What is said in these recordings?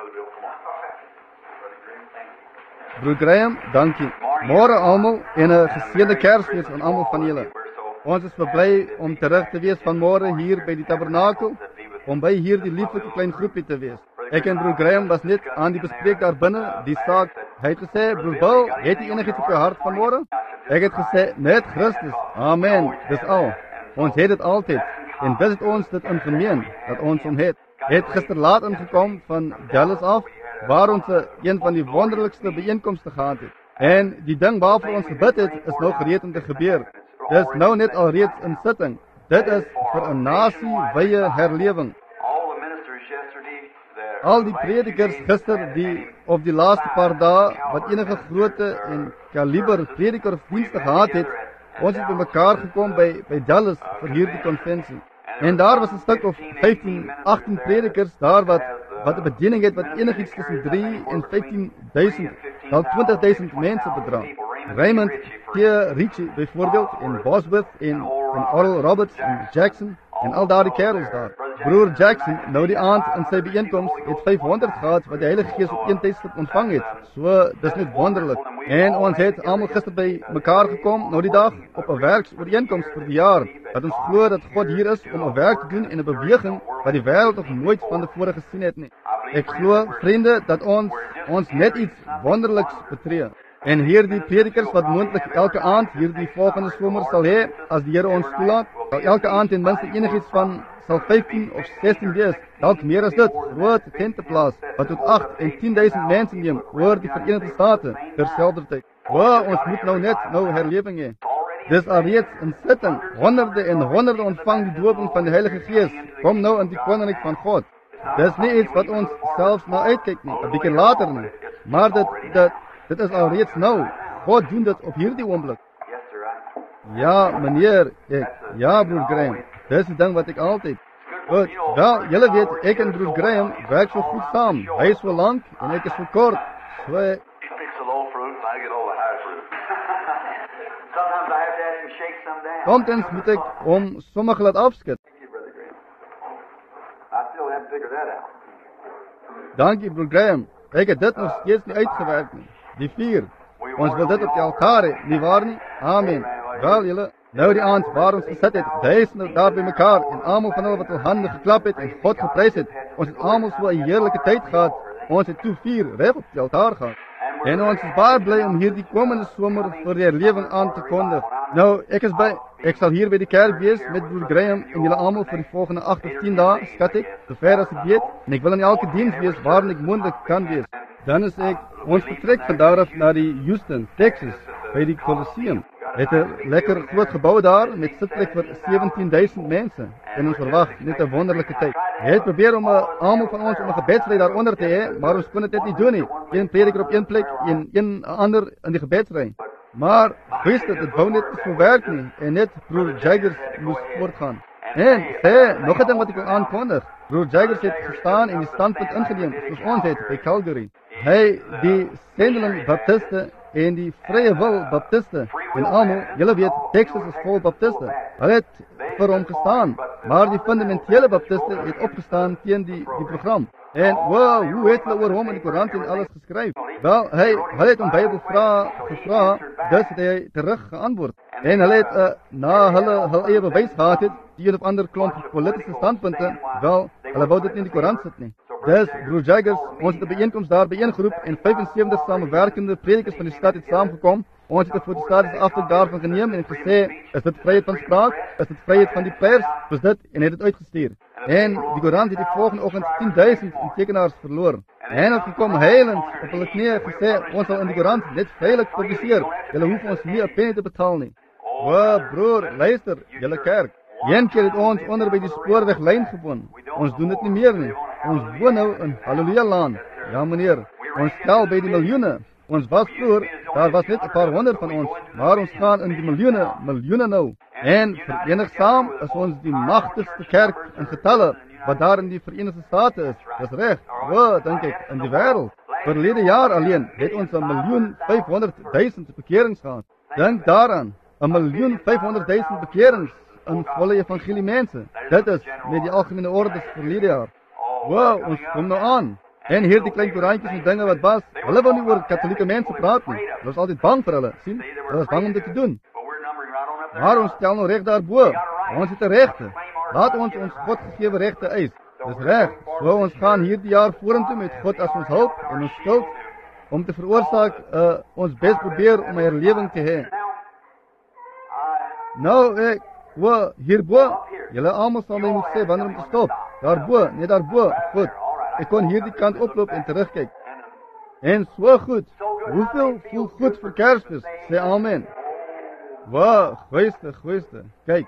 Broer Graham, dankie. Môre almal en 'n geseënde Kersfees aan almal van julle. Ons is bly om terug te wees vanmôre hier by die tabernakel, om by hierdie lieflike klein groepie te wees. Ek en broer Graham was net aan die bespreek daar binne, die saak. Hy het gesê, broer Bill, het jy enigiets op jou hart vanmôre? Ek het gesê, net Christus. Amen, dis al. Ons het dit altyd, en dis het ons dit in gemeen, dat ons hom het. Het gister laat ingekom van Dallas af, waar ons een van die wonderlikste bijeenkomste gehad het. En die ding waarvoor ons gebid het, is nou gereed om te gebeur. Dis nou net al reeds in sitting. Dit is vir 'n nasie-wye herlewing. Al die predikers gister, die op die laaste paar dae, wat enige grootte en kaliber predikersdienste gehad het, ons het bymekaar gekom by Dallas vir hierdie konvensie. En daar was 'n stuk of 15, 18 predikers daar wat 'n bediening het wat enigiets tussen 3 en 15.000, wel 20.000 mense bedra. Raymond T. Ritchie byvoorbeeld, en Bosworth, en Oral Roberts, en Jackson, en al daardie kerels daar. Broer Jackson, nou die aand in sy bijeenkomst, het 500 gehad wat die Heilige Gees op een tydstip ontvang het. So, dis net wonderlik. En ons het almal gister by mekaar gekom, nou die dag, op 'n werksooreenkomst vir die jaar, dat ons glo dat God hier is om 'n werk te doen en 'n beweging wat die wêreld nog nooit van tevore gesien het nie. Ek glo, vriende, dat ons net iets wonderliks betree. En hierdie predikers wat moontlik elke aand hierdie volgende somer sal hê, as die Here ons toelaat, sal elke aand ten minste enigiets van sal 15 of 16 wees, dalk meer as dit, groot tenteplaas, wat tot 8 en 10.000 mense neem oor die Verenigde State terselfdertyd. Ons moet nou herlewing hê. Dis alreeds in sitting, honderde en honderde ontvang die dooping van die Heilige Gees, kom nou in die koninkryk van God. Dis nie iets wat ons selfs na uitkyk nie, 'n bietjie later nie, maar dit is alreeds nou. God doen dit op hierdie oomblik. Ja, meneer, ja, broer Graham, dis die ding wat ek altyd. Goed, wel, julle weet, ek en broer Graham werk so goed saam. Hy is so lank en ek is so kort. So, somtens moet ek hom sommige laat afskud. Dankie, broer Graham. Ek het dit nog steeds nie uitgewerk nie. Die 4. Ons wil dit op die altaar hê, nie waar nie? Amen. Wel, julle, nou die aand waar ons gesit het, duisende daar by mekaar, en almal van hulle wat hul hande geklap het en God geprys het. Ons het almal so 'n heerlike tyd gehad. Ons het toe 4 reg op die altaar gehad. En ons is baie bly om hierdie komende somer vir die herlewing aan te kondig. Nou, ek sal hier by die kerk wees met broer Graham en julle almal vir die volgende 8 of 10 dae, skat ek, sover as ek weet, en ek wil in elke diens wees waarin ek moontlik kan wees. Dan is ons vertrek van daar af na die Houston, Texas, by die Colosseum. Het 'n lekker groot gebou daar met sitplek vir 17.000 mense en ons verwag net 'n wonderlike tyd. Het probeer om almal van ons om 'n gebedsry daaronder te hê, maar ons kon dit nie doen nie. Een prediker op een plek en een ander in die gebedsry. Maar wist dit wou net so werk nie en net broer Jaggers moes voortgaan. En nog 'n ding wat ek wil aankondig. Broer Jaggers het gestaan en die standpunt ingeneem soos ons het by Calgary. Hy, die Sendeling Baptiste en die Vrye Wil Baptiste en almal, julle weet, Texas is vol Baptiste. Hulle het vir hom gestaan, maar die fundamentele Baptiste het opgestaan teen die program. En hoe het hulle oor hom in die koerant en alles geskryf? Wel, hulle het hom Bybelvrae gevra, dus het hy terug geantwoord. En hulle het na hulle eie bewys gehad het, die een of ander klomp politieke standpunte, wel, hulle wou dit nie in die koerant sit nie. Dus, broer Jaggers, ons het 'n bijeenkomst daar byeengeroep en 75 samewerkende predikers van die stad het saamgekom. Ons het 'n fotostatiese afdruk daarvan geneem en gesê, is dit vryheid van spraak? Is dit vryheid van die pers? Was dit en het dit uitgestuur. En die koerant het die volgende oggend 10.000 tekenaars verloor. En het gekom heilend op hulle knieë gesê, ons sal in die koerant net veilig publiseer. Julle hoef ons nie 'n penny te betaal nie. Broer, luister, julle kerk. Een keer het ons onder by die spoorweglyn gewoon. Ons doen dit nie meer nie. Ons woon nou in Halleluja-laan. Ja, meneer. Ons tel by die miljoene. Ons was vroeër, daar was net 'n paar honderd van ons, maar ons gaan in die miljoene nou. En verenigsaam is ons die magtigste kerk in getalle wat daar in die Verenigde State is. Dis reg. Dink ek, in die wêreld. Verlede jaar alleen het ons 1.500.000 bekerings gehad. Dink daaraan, 1.500.000 bekerings in volle evangelie mense. Dit is met die algemene ordes verlede jaar. Ons kom nou aan. En hierdie klein koerantjies en dinge wat was, hulle wou nie oor katholieke mense praat nie. Hulle was altyd bang vir hulle, sien? Hulle was bang om dit te doen. Maar ons stel nou reg daarbo. Ons het 'n regte. Laat ons God gegewe regte eis. Dis reg. So ons gaan hierdie jaar vorentoe met God as ons hulp en ons skuld om te veroorsaak ons bes probeer om 'n herlewing te hê. Nou ek hierbo, julle almal sal my moet sê wanneer om te stop. Daarbo, net daarbo. Goed. Ek kon hierdie kant oploop en terugkyk. En so goed. Hoeveel voel goed vir Kersfees? Sê amen. Wow, goeiste. Kyk.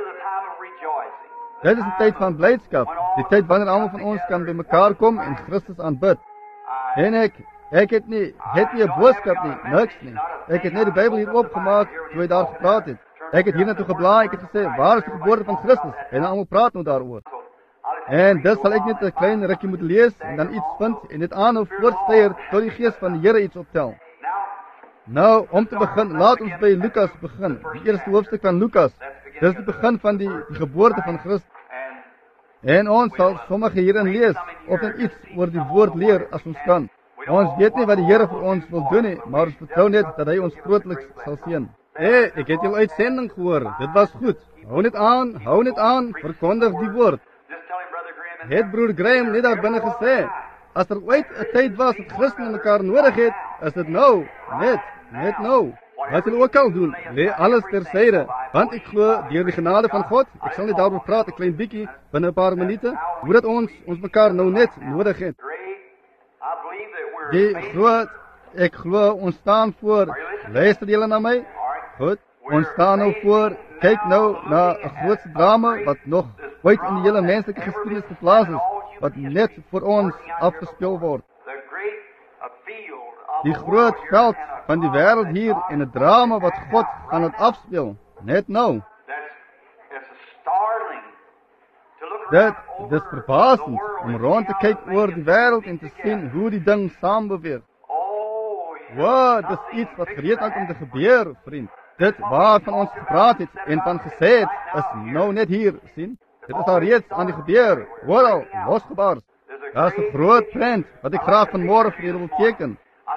Dit is 'n tyd van blydskap. Die tyd wanneer almal van ons kan by mekaar kom en Christus aanbid. En ek het nie 'n boodskap nie, niks nie. Ek het net die Bybel hier oopgemaak toe hy daar gepraat het. Ek het hiernatoe geblaai, ek het gesê, waar is die geboorte van Christus? En almal praat nou daaroor. En dus sal ek net 'n klein rukkie moet lees en dan iets vind en dit aanhou voortstuur tot die Gees van die Here iets optel. Nou, om te begin, laat ons by Lukas begin. Die eerste hoofstuk van Lukas. Dis die begin van die geboorte van Christus. En ons sal sommige hierin lees of net iets oor die woord leer as ons kan. Ons weet nie wat die Here vir ons wil doen nie, maar ons vertrou net dat hy ons grootliks sal seën. Ek het jou uitsending gehoor. Dit was goed. Hou net aan, verkondig die woord. Het broer Graham net daar binne gesê, as er ooit 'n tyd was dat Christene mekaar nodig het, is dit nou, net nou. Wat julle ook al doen, lê alles tersyde, want ek glo deur die genade van God, ek sal net daaroor praat 'n klein bietjie binne 'n paar minute, hoe dat ons mekaar nou net nodig het. Ek glo ons staan voor, luister julle na my? Goed, ons staan nou voor, kyk nou na 'n groot drama wat nog ooit in die hele menslike geskiedenis geplaas is, wat net vir ons afgespeel word. Die groot veld van die wêreld hier en 'n drama wat God gaan het afspeel, net nou. Dit is verbasend om rond te kyk oor die wêreld en te sien hoe die ding saam beweeg. Wow, dit is iets wat gereed is om te gebeur, vriend. Dit waarvan ons gepraat het en van gesê het, is nou net hier, sien? Dit is al reeds aan die gebeur, hoor al, losgebars. Daar is 'n groot prent wat ek graag vanmôre vir julle wil teken.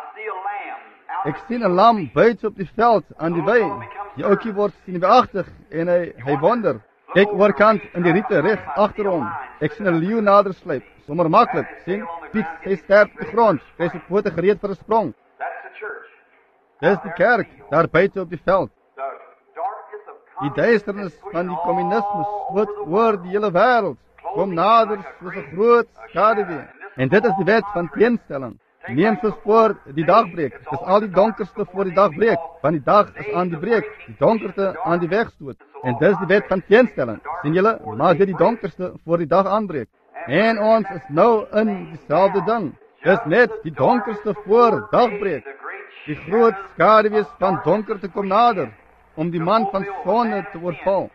Ek sien 'n lam buite op die veld aan die wei. Die ouetjie word senuweeagtig en hy wonder. Kyk oorkant in die riete reg agter hom. Ek sien 'n leeu nader sluip, sommer maklik, sien? Piet, hy sterf op die grond, hy is op pote gereed vir 'n sprong. Dis die kerk, daar buite op die veld. Die duisternis van die kommunisme spoot oor die hele wêreld, kom nader soos 'n groot skaduwee. En dit is die wet van teenstelling. Neem soos voor die dag breek. Dis al die donkerste voor die dag breek, want die dag is aan die breek, die donkerte aan die weg stoot. En dis die wet van teenstelling. Sien julle, maak dit die donkerste voor die dag aanbreek. En ons is nou in dieselfde ding. Dis net die donkerste voor dagbreek. Die groot skaduwees van donkerte kom nader, om die man van sonne te oorval.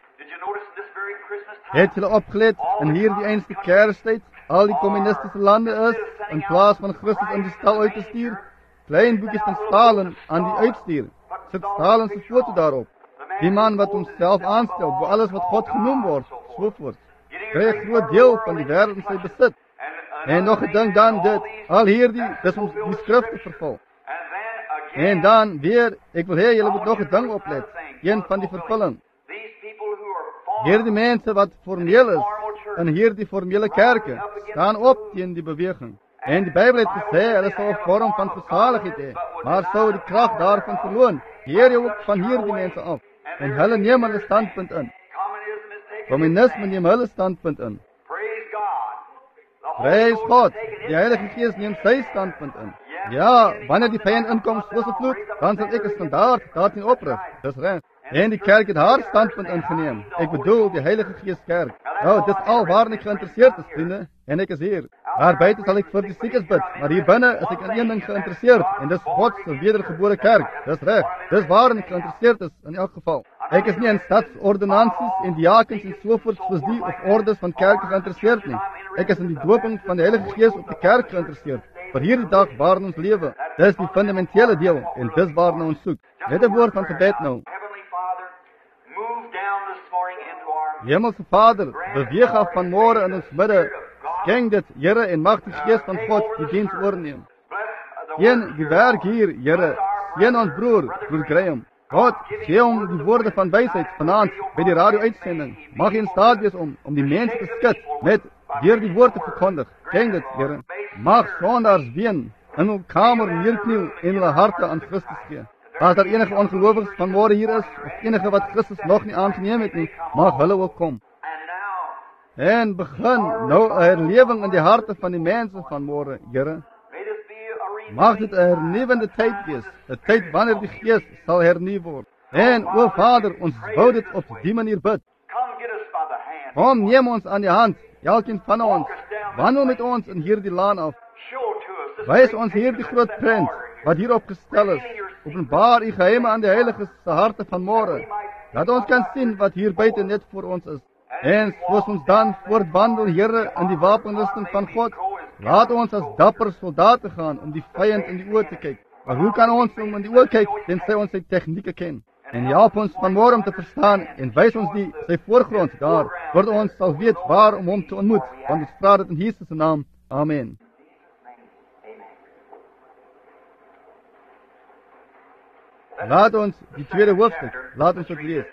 Het julle opgelet in hierdie einste Kerstyd, al die kommunistiese lande is, in plaas van Christus in die stal uit te stuur, klein boekies van Stalin aan die uitstuur, sit Stalin se foto daarop. Die man wat homself aanstel, bo alles wat God genoem word, sovoorts, kry 'n groot deel van die wêreld in sy besit. En nog 'n ding dan dit, al hierdie, dis om die skrif te vervul. En dan weer, ek wil hê julle moet nog 'n ding oplet, een van die vervulling. Hierdie mense wat formeel is, in hierdie formele kerke, staan op teen die beweging. En die Bybel het gesê, hulle sal 'n vorm van versaligheid hê, maar sou die krag daarvan verloon. Hier ook van hierdie mense af. En hulle neem hulle standpunt in. Kommunisme neem hulle standpunt in. Prys God, die Heilige Gees neem sy standpunt in. Ja, wanneer die vyand inkom soos 'n vloed, dan sal ek 'n standaard daarteen oprig. Dis reg. En die kerk het haar standpunt ingeneem. Ek bedoel die Heilige Gees kerk. Nou, dit is al waar ek geïnteresseerd is, vriende, en ek is hier. Daar buite sal ek vir die siekes bid, maar hier binne is ek in een ding geïnteresseerd, en dis God se wedergebore kerk. Dis reg. Dis waar ek geïnteresseerd is in elk geval. Ek is nie in stadsordonnansies en diakens en sovoorts soos die of ordes van kerke geïnteresseerd nie. Ek is in die doping van die Heilige Gees op die kerk geïnteresseerd. Vir hierdie dag waarin ons lewe. Dis die fundamentele deel, en dis waarna ons soek. Net 'n woord van gebed nou. Hemelse Vader, beweeg af vanmôre in ons midde, ken dit, Here, en mag die Gees van God die diens oorneem. Seën die werk hier, Here. Seën ons broer Graham. God, gee hom die woorde van wysheid vanaand by die radio-uitsending. Mag hy in staat wees om die mense te skud met deur die woord te verkondig. Ken dit, Here. Mag sondaars ween in hul kamer neerkniel en hulle harte aan Christus gee. As daar enige ongelowiges vanmôre hier is, of enige wat Christus nog nie aangeneem het nie, mag hulle ook kom. En begin nou 'n herlewing in die harte van die mense vanmôre, Here. Mag dit 'n hernuwende tyd wees, 'n tyd wanneer die Gees sal hernuw word. En, o Vader, ons wou dit op die manier bid. Kom, neem ons aan die hand, elkeen van ons, wandel met ons in hierdie laan af. Wys ons hierdie groot prent, wat hierop gestel is. Openbaar u geheime aan die heiliges se harte vanmôre. Laat ons kan sien wat hier buite net voor ons is. En soos ons dan voortwandel, Here, in die wapenrusting van God, laat ons as dapper soldate gaan om die vyand in die oë te kyk. Maar hoe kan ons hom in die oë kyk, tensy ons sy tegnieke ken? En help ons vanmôre om te verstaan en wys ons sy voorgrond daar, word ons sal weet waar om hom te ontmoet, want ons vra dit in Jesus se naam. Amen. Laat ons die tweede hoofstuk, laat ons dit lees.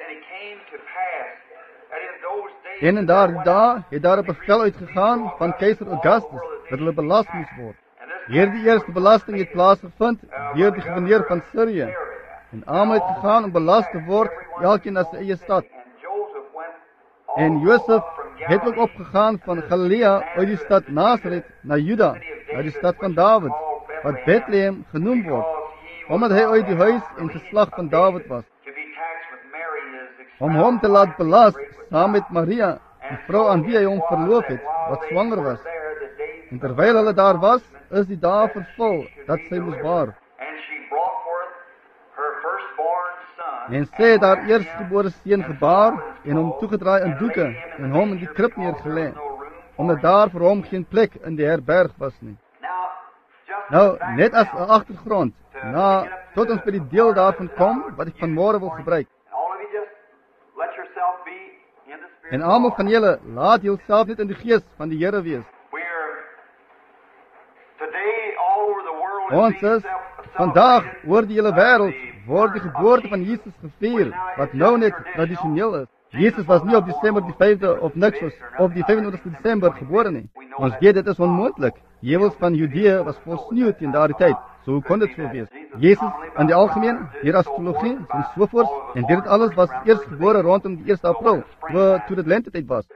En in daardie dae het daar 'n bevel uitgegaan van keiser Augustus dat hulle belas moes word. Hierdie eerste belasting het plaasgevind deur die gouverneur van Sirië. En almal het gegaan om belas te word, elkeen na sy eie stad. En Josef het ook opgegaan van Galilea uit die stad Nasaret na Juda, na die stad van Dawid, wat Bethlehem genoem word, omdat hy uit die huis en geslag van Dawid was. Om hom te laat belas saam met Maria, die vrou aan wie hy hom verloof het, wat swanger was. En terwyl hulle daar was, is die dae vervul dat sy moes baar. En sy het haar eerstgebore seun gebaar en hom toegedraai in doeke en hom in die krib neergelê, omdat daar vir hom geen plek in die herberg was nie. Nou, net as 'n agtergrond, tot ons by die deel daarvan kom wat ek vanmôre wil gebruik. En almal van julle, laat julself net in die gees van die Here wees. Ons is vandag oor die hele wêreld word die geboorte van Jesus gevier, wat nou net tradisioneel is. Jesus was nie op Desember die 5de of niks was, op die 25ste Desember gebore nie. Ons weet dit is onmoontlik. Hewels van Judea was vol sneeu teen daardie tyd. So hoe kon dit so wees? Jesus in die algemeen, deur astrologie en sovoorts, en dit alles was eers gebore rondom die 1 April, toe dit lentetyd was.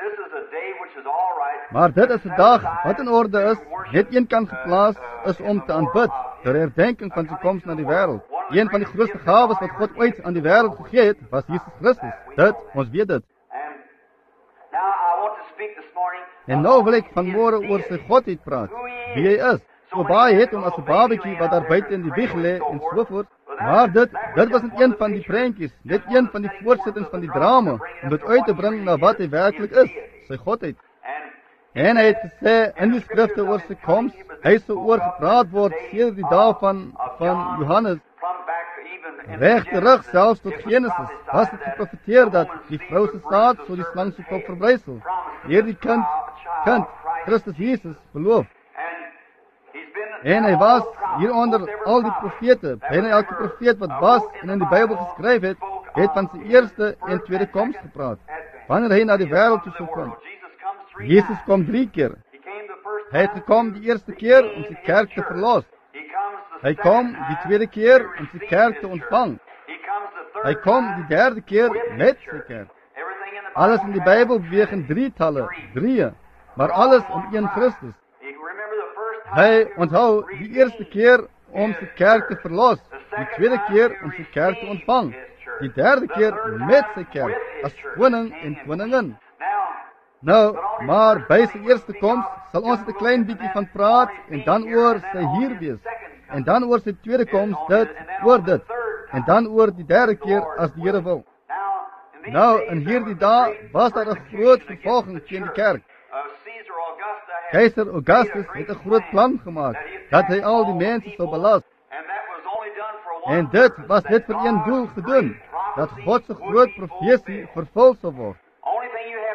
Maar dit is 'n dag wat in orde is, net een kant geplaas is om te aanbid, ter herdenking van sy koms na die wêreld. Een van die grootste gawes wat God ooit aan die wêreld gegee het, was Jesus Christus. Ons weet dit. En nou wil ek vanmôre oor sy godheid praat, wie hy is. So baie het hom as 'n babatjie wat daar buite in die wieg lê en so voort. Maar dit was net een van die prentjies, net een van die voortsettings van die drama, om dit uit te bring na wat hy werklik is, sy godheid. En hy het gesê in die skrifte oor sy koms, hy sou oor gepraat word sedert die dae van Johannes, reg terug selfs tot Genesis, was dit geprofeteer dat die vrou se saad sou die slang se kop verbrysel. Hierdie kind, Christus Jesus, beloof. En hy was hieronder al die profete, byna elke profeet wat was en in die Bybel geskryf het van sy eerste en tweede koms gepraat, wanneer hy na die wêreld toe sou kom. Jesus kom 3 keer. Hy het gekom die eerste keer om sy kerk te verlos. Hy kom die tweede keer om sy kerk te ontvang. Hy kom die derde keer met sy kerk. Alles in die Bybel beweeg in 3-talle, 3, maar alles in een Christus. Hy onthou die eerste keer om sy kerk te verlos, die tweede keer om sy kerk te ontvang, die derde keer met sy kerk as koning en koningin. Nou, maar by sy eerste koms sal ons 'n klein bietjie van praat en dan oor sy hier wees. En dan oor sy tweede koms oor dit. En dan oor die derde keer as die Here wil. Nou, in hierdie dae was daar 'n groot vervolging teen die kerk. Keiser Augustus het 'n groot plan gemaak dat hy al die mense sou belas. En dit was net vir een doel gedoen, dat God se groot profesie vervul sou word.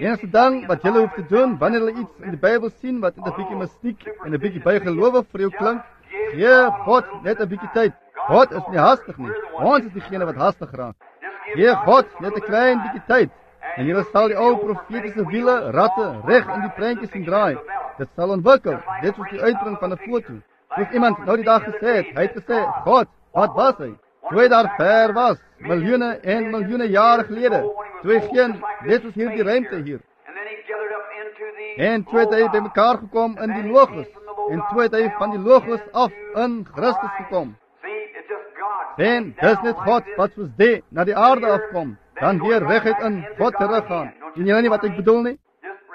enigste ding wat julle hoef te doen, wanneer julle iets in die Bybel sien, wat een bietjie mystiek en een bietjie bygelowig vir jou klink, gee God net een bietjie tyd. God is nie hastig nie, ons is diegene wat hastig raak. Gee God net een klein bietjie tyd, en julle sal die ou profetiese wiele, ratte, reg in die prentjies sien draai. Dit sal ontwikkel, dit soos die uitbring van 'n foto. Soos iemand nou die dag gesê het, hy het gesê, God, wat was hy? Toe hy daar ver was, miljoene en miljoene jare gelede, toe hy geen, net soos hier die ruimte hier. En toe het hy by mekaar gekom in die Logos, en toe het hy van die Logos af in Christus gekom. En dis net God wat soos die na die aarde afkom, dan weer reguit in God teruggaan. Sien julle nie wat ek bedoel nie?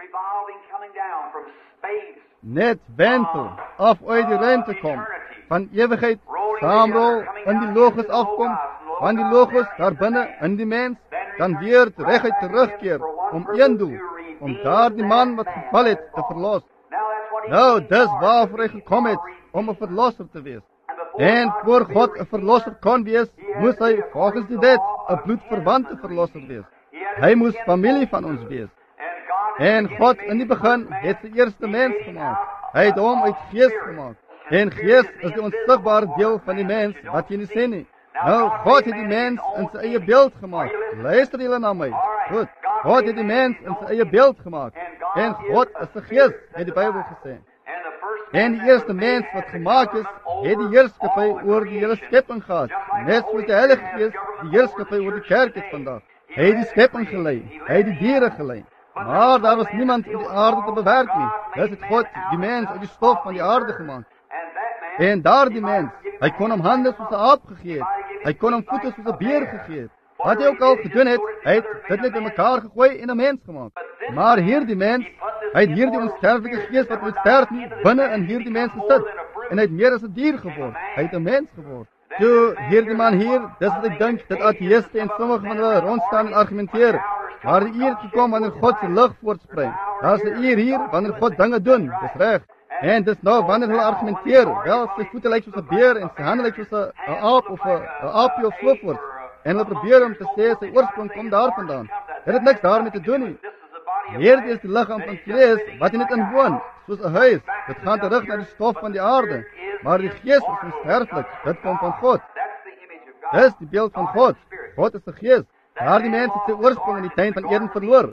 Net wentel, af uit die ruimte kom, van ewigheid, saamrol, in die Logos afkom, van die Logos daar binne, in die mens, dan weer reguit terugkeer, om een doel, om daar die man wat geval het, te verlos. Nou, dis waarvoor hy gekom het, om 'n verlosser te wees. En voor God 'n verlosser kon wees, moes hy volgens die wet 'n bloedverwante verlosser wees. Hy moes familie van ons wees. En God in die begin het sy eerste mens gemaak. Hy het hom uit gees gemaak. En gees is die onsigbare deel van die mens wat jy nie sien nie. Nou, God het die mens in sy eie beeld gemaak. Luister julle na my. Goed. God het die mens in sy eie beeld gemaak. En God is 'n gees, het die Bybel gesê. En die eerste mens wat gemaak is, het die heerskappy oor die hele skepping gehad. Net soos die Heilige Gees die heerskappy oor die kerk het vandag. Hy het die skepping gelei. Hy het die diere gelei. Maar daar was niemand om die aarde te bewerk nie. Dus het God die mens uit die stof van die aarde gemaakt. En daar die mens, hy kon hom hande soos 'n aap gegee het. Hy kon hom voete soos 'n beer gegee het. Wat hy ook al gedoen het, hy het dit net in mekaar gegooi en 'n mens gemaak. Maar hier die mens, hy het hier die onsterflike gees wat nooit sterf nie, binne in hierdie mens gesit. En hy het meer as 'n dier geword. Hy het 'n mens geword. Toe hierdie man hier, dis wat ek dink dat ateïste en sommige van hulle rondstaan en argumenteer. Maar die uur gekom wanneer God se lig voortsprei. Daar's 'n uur hier wanneer God dinge doen. Dis reg. En dis nou wanneer hulle argumenteer, wel sy voete lyk soos 'n beer en sy hande lyk soos 'n aap of 'n aapie of so voort. En hulle probeer om te sê sy oorsprong kom daar vandaan. Dit het niks daarmee te doen nie. Hierdie is die liggaam van vlees wat in dit inwoon, soos 'n huis. Dit gaan terug na die stof van die aarde. Maar die gees is onsterflik. Dit kom van God. Dis die beeld van God. God is 'n gees. Daardie mens het sy oorsprong in die tuin van Eden verloor.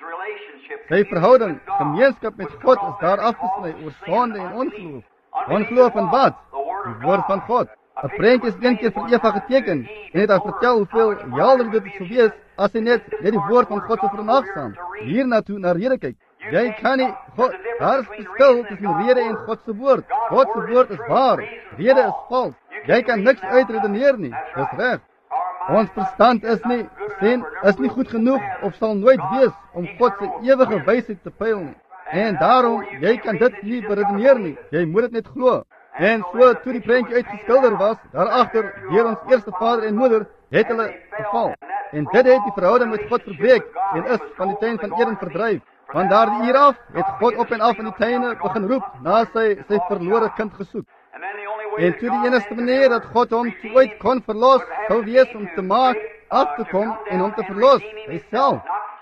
Sy verhouding, gemeenskap met God is daar afgesny oor sonde en ongeloof. Ongeloof in wat? Die woord van God. 'n Prentjie is een keer vir Eva geteken en het haar vertel hoeveel helder dit sou wees as sy net die woord van God sou vernaamsaam. Hiernatoe na rede kyk. Jy kan nie, God, daar is verskil tussen rede en God se woord. God se woord is waar, rede is vals. Jy kan niks uitredeneer nie, dis reg. Ons verstand is nie goed genoeg of sal nooit wees om God se ewige wysheid te pyl nie. En daarom, jy kan dit nie beredeneer nie, jy moet dit net glo. En so toe die prentjie uitgeskilder was, daarachter, deur ons eerste vader en moeder, het hulle geval. En dit het die verhouding met God verbreek en is van die tuin van Eden verdryf. Van daardie uur af het God op en af in die tuine begin roep, na sy verlore kind gesoek. En toe die enigste manier dat God hom toe ooit kon verlos, sou wees om te maak, af te kom en hom te verlos, hy self.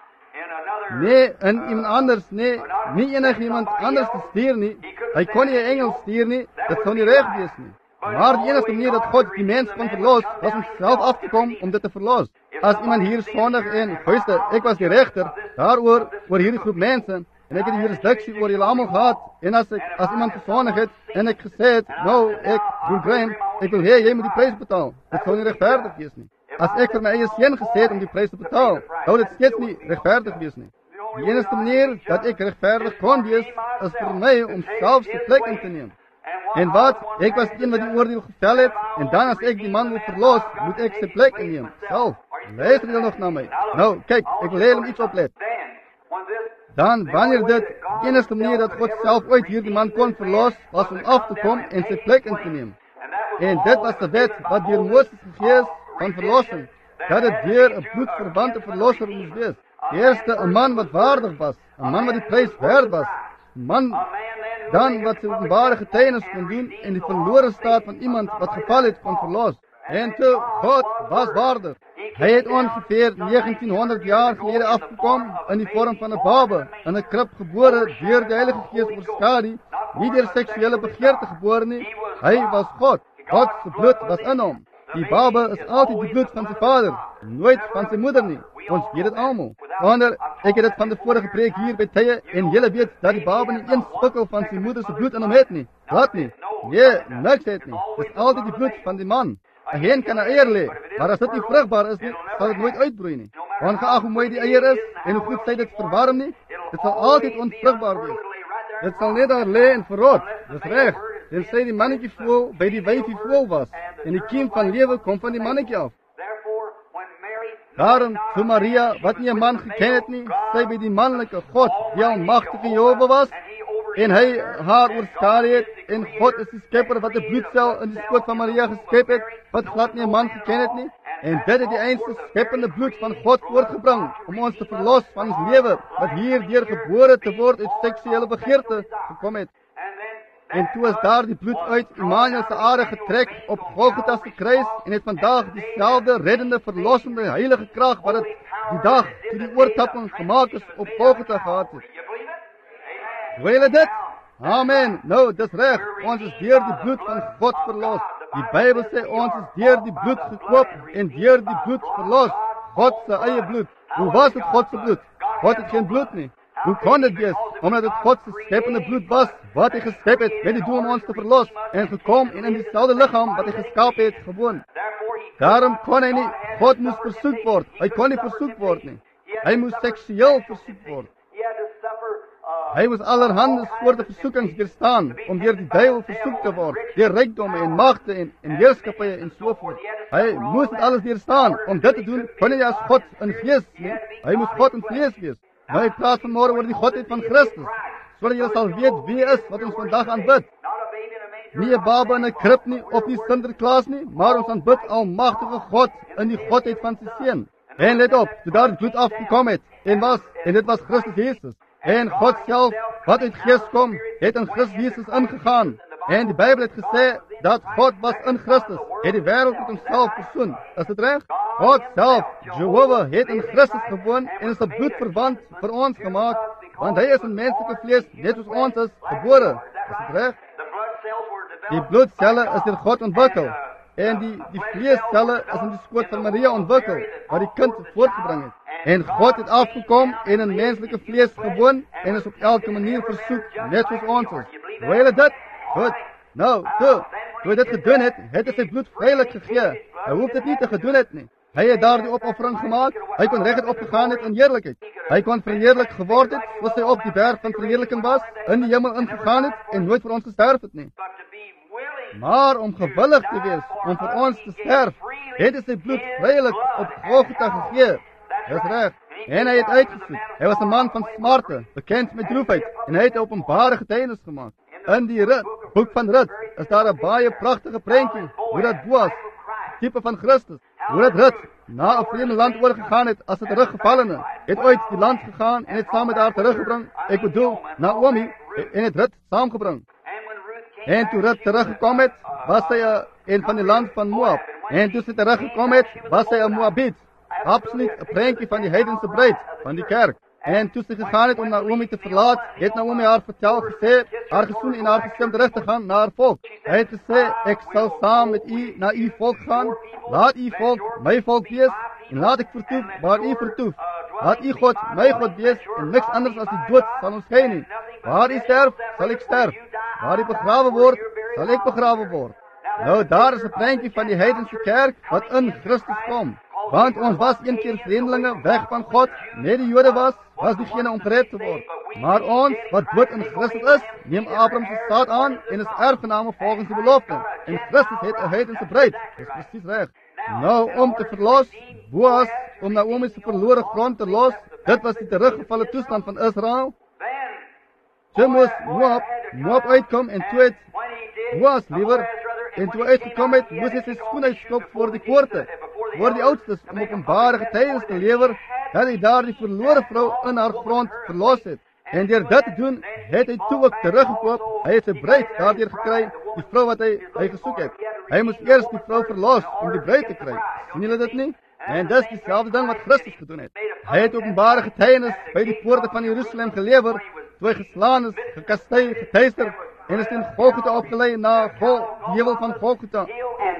Nee, in iemand anders, nee, nie enig iemand anders te stuur nie. Hy kon nie 'n engel stuur nie, dit sou nie reg wees nie. Maar die enigste manier dat God die mens kon verlos, was om self af te kom om dit te verlos. As iemand hier sondig en, luister, ek was die regter, daaroor, oor hierdie groep mense, en ek het die jurisdiksie oor julle almal gehad, en as iemand gesondig het, en ek gesê het, nou, ek, Broer Graham, ek wil jy moet die prys betaal. Dit sou nie regverdig wees nie. As ek vir my eie seun gesê het om die prys te betaal, sou dit steeds nie regverdig wees nie. Die enigste manier dat ek regverdig kon wees, is vir my om self sy plek in te neem. En wat? Ek was die een wat die oordeel gevel het, en dan as ek die man wil verlos, moet ek sy plek inneem, self. Luister jy nog na my? Nou, kyk, ek wil heel om iets oplet. Dan, wanneer dit, die enigste manier dat God self ooit hierdie man kon verlos, was om af te kom en sy plek in te neem. En dit was die wet wat deur Moses gegee is van verlossing, dat het deur 'n bloedverwante verlosser moes wees. Eerste, 'n man wat waardig was, 'n man wat die prys werd was, 'n man dan wat sy openbare getuienis kon doen en die verlore staat van iemand wat geval het kon verlos. En toe, God was waardig. Hy het ongeveer 1900 jaar gelede afgekom in die vorm van 'n baba, in 'n krib gebore deur die Heilige Gees oorskadu, nie deur seksuele begeerte gebore nie. Hy was God. God se bloed was in hom. Die baba is altyd die bloed van sy vader, nooit van sy moeder nie. Ons weet dit almal. Wanneer ek het dit van die vorige preek hier by tye en julle weet dat die baba nie een spikkel van sy moeder se bloed in hom het nie. Wat nie? Nee, niks het nie. Dit is altyd die bloed van die man. 'n Hen kan 'n eier lê, maar as dit nie vrugbaar is nie, sal dit nooit uitbroei nie. Ongeag hoe mooi die eier is en hoe goed sy dit verwarm nie, dit sal altyd onvrugbaar wees. Dit sal net daar lê en verrot. Dis reg. Dan sê die mannetjie voël by die wyfie voël was en die kiem van lewe kom van die mannetjie af. Daarom, toe Maria, wat nie 'n man geken het nie, sy by die manlike God, die almagtige Jehova was, en hy haar oorskadu het, en God is die skepper wat 'n bloedsel in die skoot van Maria geskep het, wat glad nie 'n man geken het nie, en dit het die einste skepende bloed van God voortgebring, om ons te verlos van ons lewe, wat hierdeur gebore te word uit seksuele begeerte gekom het. En toe is daar die bloed uit Immanuel se aarde getrek op Golgotha se kruis en het vandag dieselfde reddende, verlossende, heilige krag wat dit die dag toe die oortapping gemaak is op Golgotha gehad het. Wil julle dit? Amen. Nou, dis reg. Ons is deur die bloed van God verlos. Die Bybel sê ons is deur die bloed gekoop en deur die bloed verlos. God se eie bloed. Hoe was dit God se bloed? God het geen bloed nie. Hoe kon dit wees? Omdat dit God se skepende bloed was, wat hy geskep het, met die doel om ons te verlos, en gekom en in dieselfde liggaam wat hy geskaap het, gewoon. Daarom kon hy nie, God moes versoek word. Hy kon nie versoek word nie. Hy moes seksueel versoek word. Hy moes allerhande soorte versoekings weerstaan, om deur die duiwel versoek te word, deur rykdomme en magte en heerskappye en so voort. Hy moes dit alles weerstaan. Om dit te doen, kon hy as God in gees nie. Hy moes God in vlees wees. Nou, hy praat vanmôre oor die Godheid van Christus, sodat julle sal weet wie is wat ons vandag aanbid. Nie 'n baba in 'n krib nie, of nie Sinterklaas nie, maar ons aanbid almagtige God in die Godheid van sy Seun. En let op, toe daar bloed afgekom het, en dit was Christus Jesus. En God self, wat uit gees kom, het in Christus Jesus ingegaan. En die Bybel het gesê, dat God was in Christus, het die wêreld met homself versoen. Is dit reg? God self, Jehovah, het in Christus gewoon en is 'n bloedverwant vir ons gemaak, want hy is in menslike vlees, net soos ons is, gebore. Is dit reg? Die bloedselle is deur God ontwikkel, en die vleesselle is in die skoot van Maria ontwikkel, wat die kind voortgebring het. En God het afgekom en in menslike vlees gewoon, en is op elke manier versoek, net soos ons is. Wil julle dit? Goed. Nou, toe hy dit gedoen het, het hy sy bloed vrylik gegee. Hy hoef dit nie te gedoen het nie. Hy het daar die opoffering gemaak. Hy kon reguit opgegaan het in heerlikheid. Hy kon verheerlik geword het, soos hy op die berg van verheerliking was, in die hemel ingegaan het en nooit vir ons gesterf het nie. Maar om gewillig te wees, om vir ons te sterf, het hy sy bloed vrylik op Golgotha gegee. Dis reg. En hy het uitgesoek. Hy was 'n man van smarte, bekend met droefheid, en hy het 'n openbare getuienis gemaak. In die boek van Rut is daar 'n baie pragtige prentjie, hoe dat Boas, tipe van Christus, hoe dat Rut na 'n vreemde land oorgegaan het as 'n teruggevallene, het ooit die land gegaan en het saam met haar teruggebring. Ek bedoel, Naomi, en het Rut saamgebring. En toe Rut teruggekom het, was sy een van die land van Moab. En toe sy teruggekom het, was sy 'n Moabiet. Absoluut 'n prentjie van die heidense bruid van die kerk. En toe sy gegaan het om Naomi te verlaat, het Naomi haar vertel, gesê, haar gesoen en haar gesê om terug te gaan na haar volk. Hy het gesê, ek sal saam met u na u volk gaan, laat u volk my volk wees, en laat ek vertoef waar u vertoef. Laat u God my God wees, en niks anders as die dood sal ons skei nie. Waar u sterf, sal ek sterf. Waar u begrawe word, sal ek begrawe word. Nou, daar is 'n prentjie van die heidense kerk, wat in Christus kom. Want ons was een keer vreemdelinge, weg van God, net die Jode was diegene om gered te word. Maar ons, wat dood in Christus is, neem Abraham se saad aan, en is erfgename volgens die belofte. En Christus het 'n heidense bruid. Dis presies reg. Nou, om te verlos, Boas, om Naomi se verlore grond te los, dit was die teruggevalle toestand van Israel. Toe moes Moab uitkom, en toe het Boas liewer, en toe uitgekom het, moes hy sy skoen uitskop voor die poorte, voor die oudstes, om openbare getuienis te lewer, dat hy daar die verlore vrou in haar grond verlos het. En deur dit te doen, het hy toe ook teruggekoop, hy het sy bruid daardeur gekry, die vrou wat hy gesoek het. Hy moes eers die vrou verlos, om die bruid te kry. Sien julle dit nie? En dis dieselfde ding wat Christus gedoen het. Hy het openbare getuienis by die poorte van Jerusalem gelewer, toe hy geslaan is, gekastei, getuister, en is in Golgotha opgelei na die heuwel van Golgotha.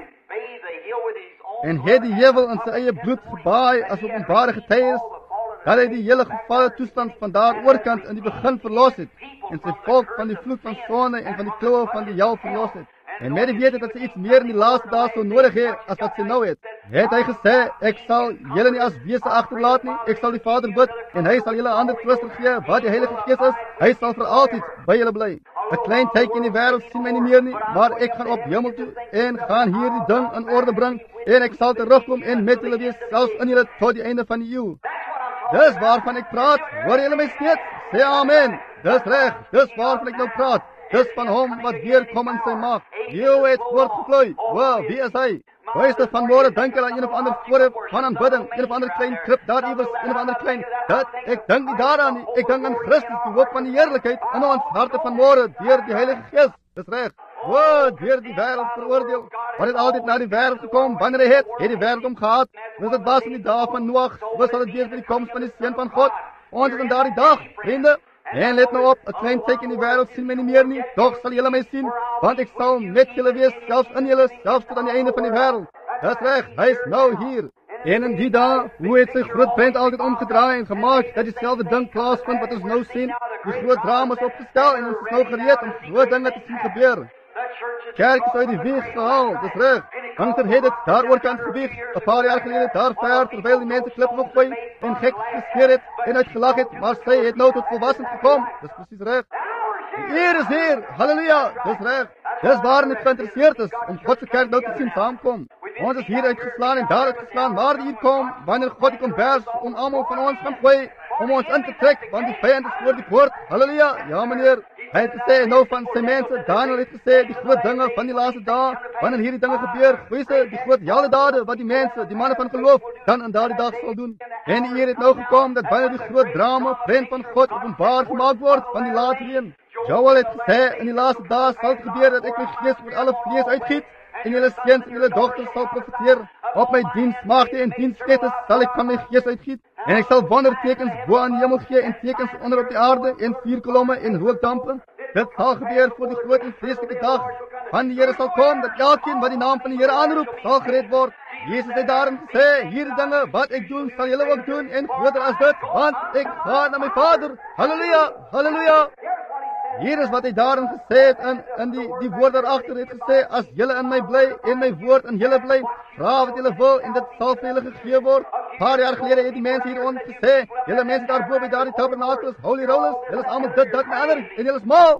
En het die heuwel in sy eie bloed gebaai as openbare getuienis, dat hy die hele gevalle toestand van daar oorkant in die begin verlos het, en sy volk van die vloek van sonde en van die kloue van die hel verlos het. En met die wete dat sy iets meer in die laaste dae sou nodig hê as wat sy nou het hy gesê, ek sal julle nie as wese agterlaat nie, ek sal die Vader bid, en hy sal julle ander trooster gee, wat die Heilige Gees is, hy sal vir altyd by julle bly. 'n Klein tydjie in die wêreld sien my nie meer nie, maar ek gaan op hemel toe, en gaan hier die ding in orde bring, en ek sal terugkom en met julle wees, selfs in julle tot die einde van die eeu. Dis waarvan ek praat, hoor julle my steeds? Sê amen, dis reg, dis waarvan ek nou praat. Dis van hom wat weer kom in sy mag. Jou het voortgevloei. Wow, wie is hy? Luister, vanmôre dink hulle aan een of ander voorwerp van aanbidding, een of ander klein krib daar iewers, een of ander klein dat. Ek dink nie daaraan nie. Ek dink aan Christus, die hoop van die heerlikheid in ons harte vanmôre deur die Heilige Gees. Dis reg. Wow, deur die wêreld veroordeel. Wat het altyd na die wêreld gekom? Wanneer hy het die wêreld omgehaat. Dus dit was in die dae van Noag. Was al dit weer vir die koms van die Seun van God. Ons is in daardie dag, vriende. En let nou op, 'n klein tydjie in die wêreld sien my nie meer nie, tog sal julle my sien, want ek sal met julle wees, selfs in julle, selfs tot aan die einde van die wêreld. Dis reg, hy is nou hier. En in die dae, hoe het sy groot prent altyd omgedraai en gemaak, dat dieselfde ding plaasvind wat ons nou sien, die groot drama is opgestel en ons is nou gereed om groot dinge te sien gebeur. Kerk is uit die weg gehaal, dis reg. Hunter het dit daar oorkant geweeg, 'n paar jaar gelede daar ver, terwyl die mense klip nog gooi en gek geskeer het en uitgelag het, maar sy het nou tot volwassen gekom. Dis presies reg. Die eer is hier, halleluja, dis reg. Dis waarin ek geïnteresseerd is, om God se kerk nou te sien saamkom. Ons is hier uitgeslaan en daar uitgeslaan, maar hier kom, wanneer God die kombers om almal van ons gaan gooi, om ons in te trek, want die vyand is voor die poort. Halleluja, ja meneer. Hy het gesê, nou van sy mense, Daniel het gesê, die groot dinge van die laaste dae, wanneer hierdie dinge gebeur, goeie die groot heldedade, wat die mense, die manne van geloof, dan in daardie dag sal doen. En die eer het nou gekom, dat wanneer die groot drama, prent van God, openbaar gemaakt word, van die laaste een. Joel het gesê, in die laaste dae sal het gebeur, dat ek my gees oor alle vlees uitgiet, en julle seuns en julle dogters sal profeteer. Op my diensmaagde en dienstkneegtes sal ek van my gees uitgiet, en ek sal wondertekens bo aan die hemel gee, en tekens onder op die aarde, en vuurkolomme en rookdampe. Dit sal gebeur voor die groot en vreeslike dag van die Here sal kom, dat elkeen wat die naam van die Here aanroep, sal gered word. Jesus het daarin gesê, hierdie dinge wat ek doen, sal julle ook doen, en groter as dit, want ek gaan na my Vader. Halleluja, halleluja. Hier is wat hy daarin gesê het, in die woord daarachter het gesê, as julle in my bly, en my woord in julle bly, vra wat julle wil, en dit sal vir julle gegee word. Paar jaar gelede het die mense hier onder gesê, julle mense daarbo by daardie tabernakels, holy rollers, julle is allemaal dit, en ander, en julle is mal.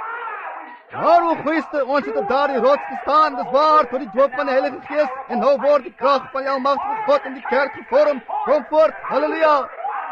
Maar hoe goeiste, ons het op daardie rots gestaan, dis waar, tot die doop van die Heilige Gees, en nou word die kracht van die almachtige God in die kerk gevormd, kom voort, halleluja.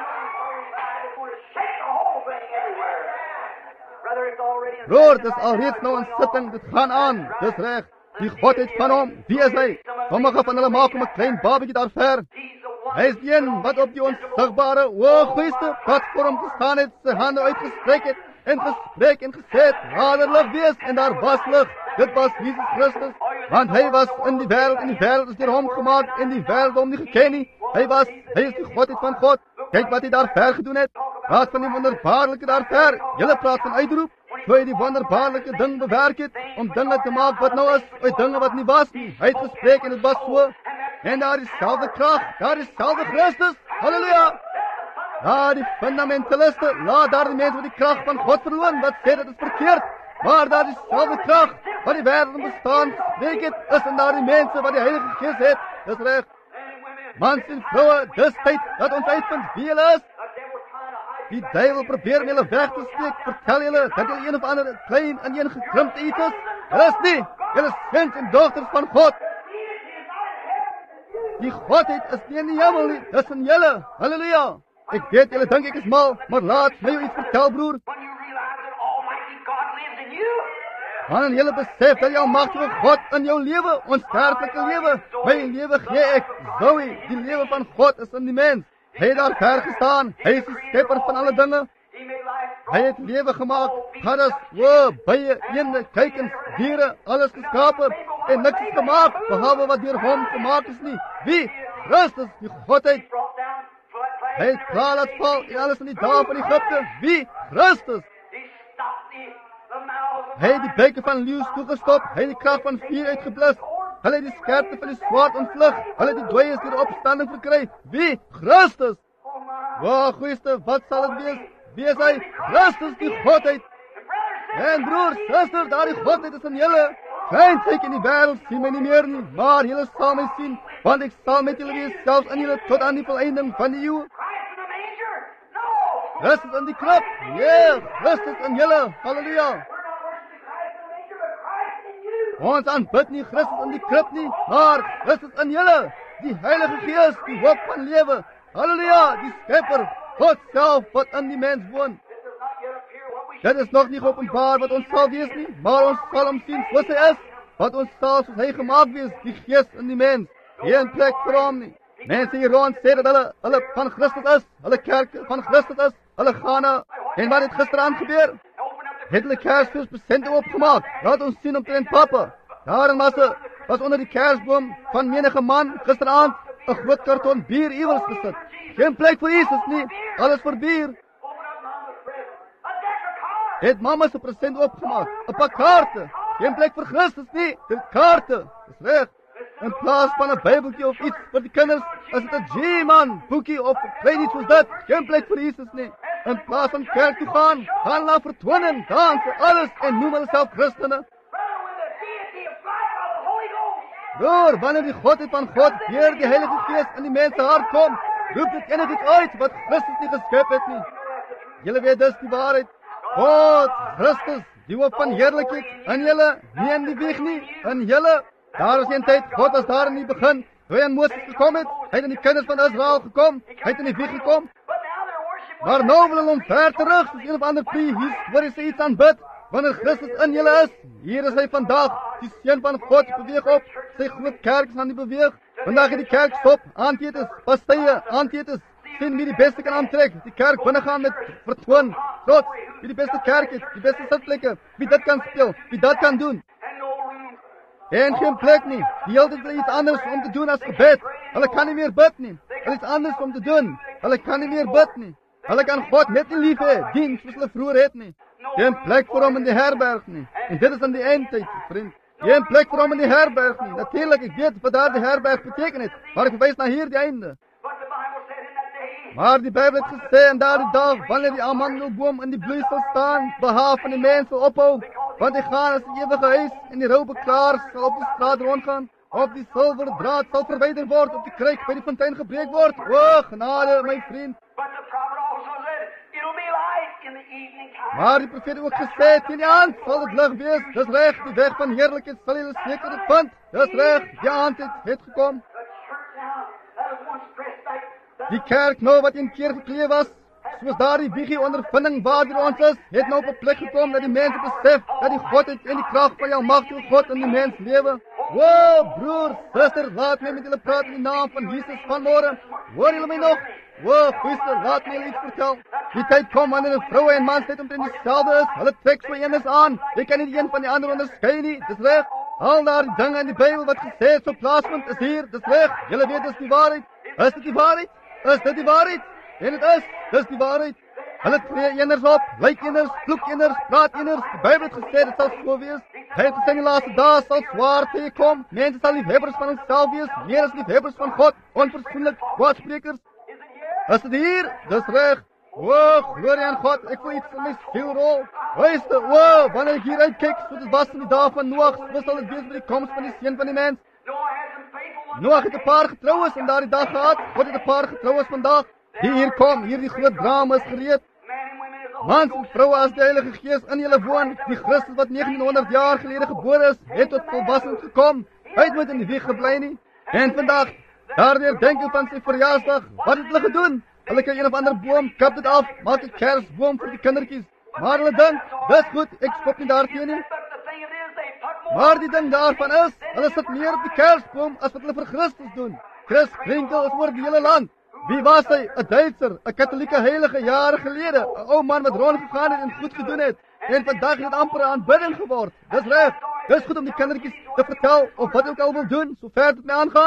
Broer, dis alreeds nou in sitting, dit gaan aan, dis reg. Die Godheid van hom, wie is hy? Sommige van hulle maak om 'n klein babietjie daar ver. Hy is die een wat op die onsigbare, hoogste platform gestaan het, sy hande uitgestrek het, en gespreek en gesê het, laat er lig wees, en daar was lig. Dit was Jesus Christus, want hy was in die wêreld, en die wêreld is deur hom gemaak, en die wêreld hom nie geken nie. Hy is die Godheid van God. Kyk wat hy daar ver gedoen het. Praat van die wonderbaarlike daar ver. Julle praat van uitroep. Toe hy die wonderbaarlike ding bewerk het, om dinge te maak wat nou is, uit dinge wat nie was nie. Hy het gespreek en het was so. En daar is selfde krag, daar is selfde Christus. Halleluja! Daar die fundamentaliste, laat daar die mense wat die krag van God verloon, wat sê dat is verkeerd. Maar daar is selfde krag, wat die wêreld bestaan, spreek het, is en daar die mense wat die Heilige Gees het. Dis reg. Mans en vroue, dis tyd dat ons uitvind wie julle is. Die duivel probeer om julle weg te steek, vertel julle dat julle een of ander klein en een gekrimpt iets is. Julle is nie, julle seuns en dogters van God. Die Godheid is nie in die hemel nie, dis in julle. Halleluja. Ek weet julle dink ek is mal, maar laat my jou iets vertel, broer. Wanneer julle besef dat die almagtige God in jou lewe, onsterflike lewe, my lewe gee ek, Zoe, die lewe van God is in die mens. Hy het daar ver gestaan, hy is die skepper van alle dinge. Hy het lewe gemaak, paddas, bye, eende, kuikens, diere, alles geskape, en niks is gemaak, behalwe wat deur hom gemaak is nie. Wie? Christus, die Godheid. Hy het klaar laat val en alles in die dae van Egypte. Wie? Christus. Hy het die bekke van leeu's toegestop. Hy het die krag van vuur uitgeblus. Hulle het die skerpte van die swaard ontvlug. Hulle het die dooies deur die opstanding verkry. Wie? Christus. Waar, goeieste, wat sal het wees? Wees hy? Christus, die Godheid. En broers, susters, daardie Godheid is in julle. Klein tyd in die wêreld sien my nie meer nie, maar julle sal my sien, want ek sal met julle wees, selfs in julle tot aan die volëinding van die eeuw. Christus in die krib, ja, Christus in julle, halleluja. Ons aanbid nie Christus in die krib nie, maar Christus in julle, die Heilige Gees, die hoop van lewe, halleluja, die Skepper, God self wat in die mens woon. Dit is nog nie geopenbaar wat ons sal wees nie, maar ons sal hom sien soos hy is, wat ons sal soos hy gemaak wees, die Gees in die mens, geen plek vir hom nie. Mense hier rond sê dat hulle van Christus is, hulle kerk van Christus is, hulle gaan na, en wat het gisteraan gebeur? Het hulle Kersfeespresente opgemaak, laat ons sien omtrent papa. Daarin was onder die kersboom van menige man gisteraan 'n groot karton bier iewers gesit. Geen plek vir Jesus nie, alles vir bier. Het mama se present opgemaak, 'n pak kaarte, geen plek vir Christus nie, dit kaarte, dis reg. In plaas van 'n Bybeltjie of iets vir die kinders, is dit 'n G-man boekie of klein iets soos dit, geen plek vir Jesus nie. In plaas van kerk toe gaan na vertoning, danse, alles en noem hulle self Christene. Broer, wanneer die Godheid van God deur die Heilige Gees in die mens se hart kom, roep dit enigiets uit wat Christus nie geskep het nie. Julle weet dis die waarheid. God, Christus, die hoop van heerlikheid in julle, nie in die wieg nie, in julle. Daar is een tyd, God was daar in die begin, toe hy aan Moses gekom het, hy het in die kinders van Israel gekom, hy het in die wieg gekom. Maar nou wil hulle hom ver terug, soos een of ander priehies, waar hy sê iets aanbid, wanneer Christus in julle is. Hier is hy vandag, die Seun van God beweeg op, sy groot kerk is aan die beweeg. Vandag het die kerk stop, aandetens, pastye, aandetens, sien wie die beste kan aantrek, die kerk binnengaan met vertoon, trots, wie die beste kerk is, die beste sitplekke, wie dit kan speel, wie dat kan doen. En geen plek nie, die hele tyd wil iets anders om te doen as gebed. Hulle kan nie meer bid nie, hulle iets anders om te doen, hulle kan nie meer bid nie. Hulle kan God net nie lief hê, dien soos hulle vroeër het nie. Geen plek vir hom in die herberg nie. En dit is aan die eindtyd, vriend. Geen plek vir hom in die herberg nie. Natuurlik, ek weet wat daar die herberg beteken het, maar ek verwys na hier die einde. Maar die Bybel het gesê in daardie dag, wanneer die amandelboom in die bloei sal staan, behalwe van die mense ophou, want hy gaan as die ewige huis en die roubeklaars sal op die straat rondgaan, op die silverdraad sal verwyder word, op die kruik by die fontein gebreek word. O, genade, my vriend. Maar die profeet het ook gesê, teen die aand sal dit lig wees, dis reg, die weg van heerlikheid sal julle seker vind, dis reg, die aand het gekom. Die kerk nou wat een keer geklee was, soos daar die wiegie ondervinding waardoor ons is, het nou op 'n plek gekom dat die mense besef, dat die Godheid en die krag van jou magtige God in die mens lewe. Wow, broer, suster, laat my met julle praat in die naam van Jesus vanmôre. Hoor julle my nog? Wow, goeieste, laat my iets vertel. Die tyd kom wanneer 'n vrou en man net omtrent dieselfde is. Hulle trek so eenes aan. Jy kan nie die een van die ander onderskei nie. Dis reg. Al daardie dinge in die Bybel wat gesê het so plaasvind is hier. Dis reg. Julle weet dis die waarheid. Is dit die waarheid? Is dit die waarheid? En dit is. Dis die waarheid. Hulle tree eeners op, lyk eeners, vloek eeners, praat eeners. Die Bybel het gesê dit sal so wees. Hy het gesê in die laaste dae sal swaar teekom. Mense sal liefhebbers van homself wees, meer as liefhebbers van God, onverskoonlik, kwaadsprekers. Is dit hier? Dis reg. O, glorie aan God, ek wil iets van my siel rol. Luister, o, wanneer ek hier uitkyk, so dit was in die dae van Noag, so sal dit wees met die koms van die Seun van die mens. Noag het 'n paar getroues in daardie dag gehad, God het 'n paar getroues vandag. Die hier kom, hier die groot drama is gereed. Mans en vroue as die Heilige Gees in julle woon, die Christus wat 1900 jaar gelede gebore is, het tot volwassenheid gekom. Hy het nooit in die wieg gebly nie. En vandag, daardeur denke van sy verjaarsdag, wat het hulle gedoen? Hulle kry een of ander boom, kap dit af, maak 'n kersboom vir die kindertjies. Maar hulle dink, dis goed, ek skop nie daarteen nie. Maar die ding daarvan is, hulle sit meer op die kersboom as wat hulle vir Christus doen. Chris Krinkel is oor die hele land. Wie was hy? 'n Duitser, 'n katholieke heilige jare gelede, 'n ou man wat rondgegaan het en goed gedoen het. En vandag het dit amper 'n aanbidding geword. Dis reg. Dis goed om die kindertjies te vertel of wat ook al wil doen, so ver dit my aangaan.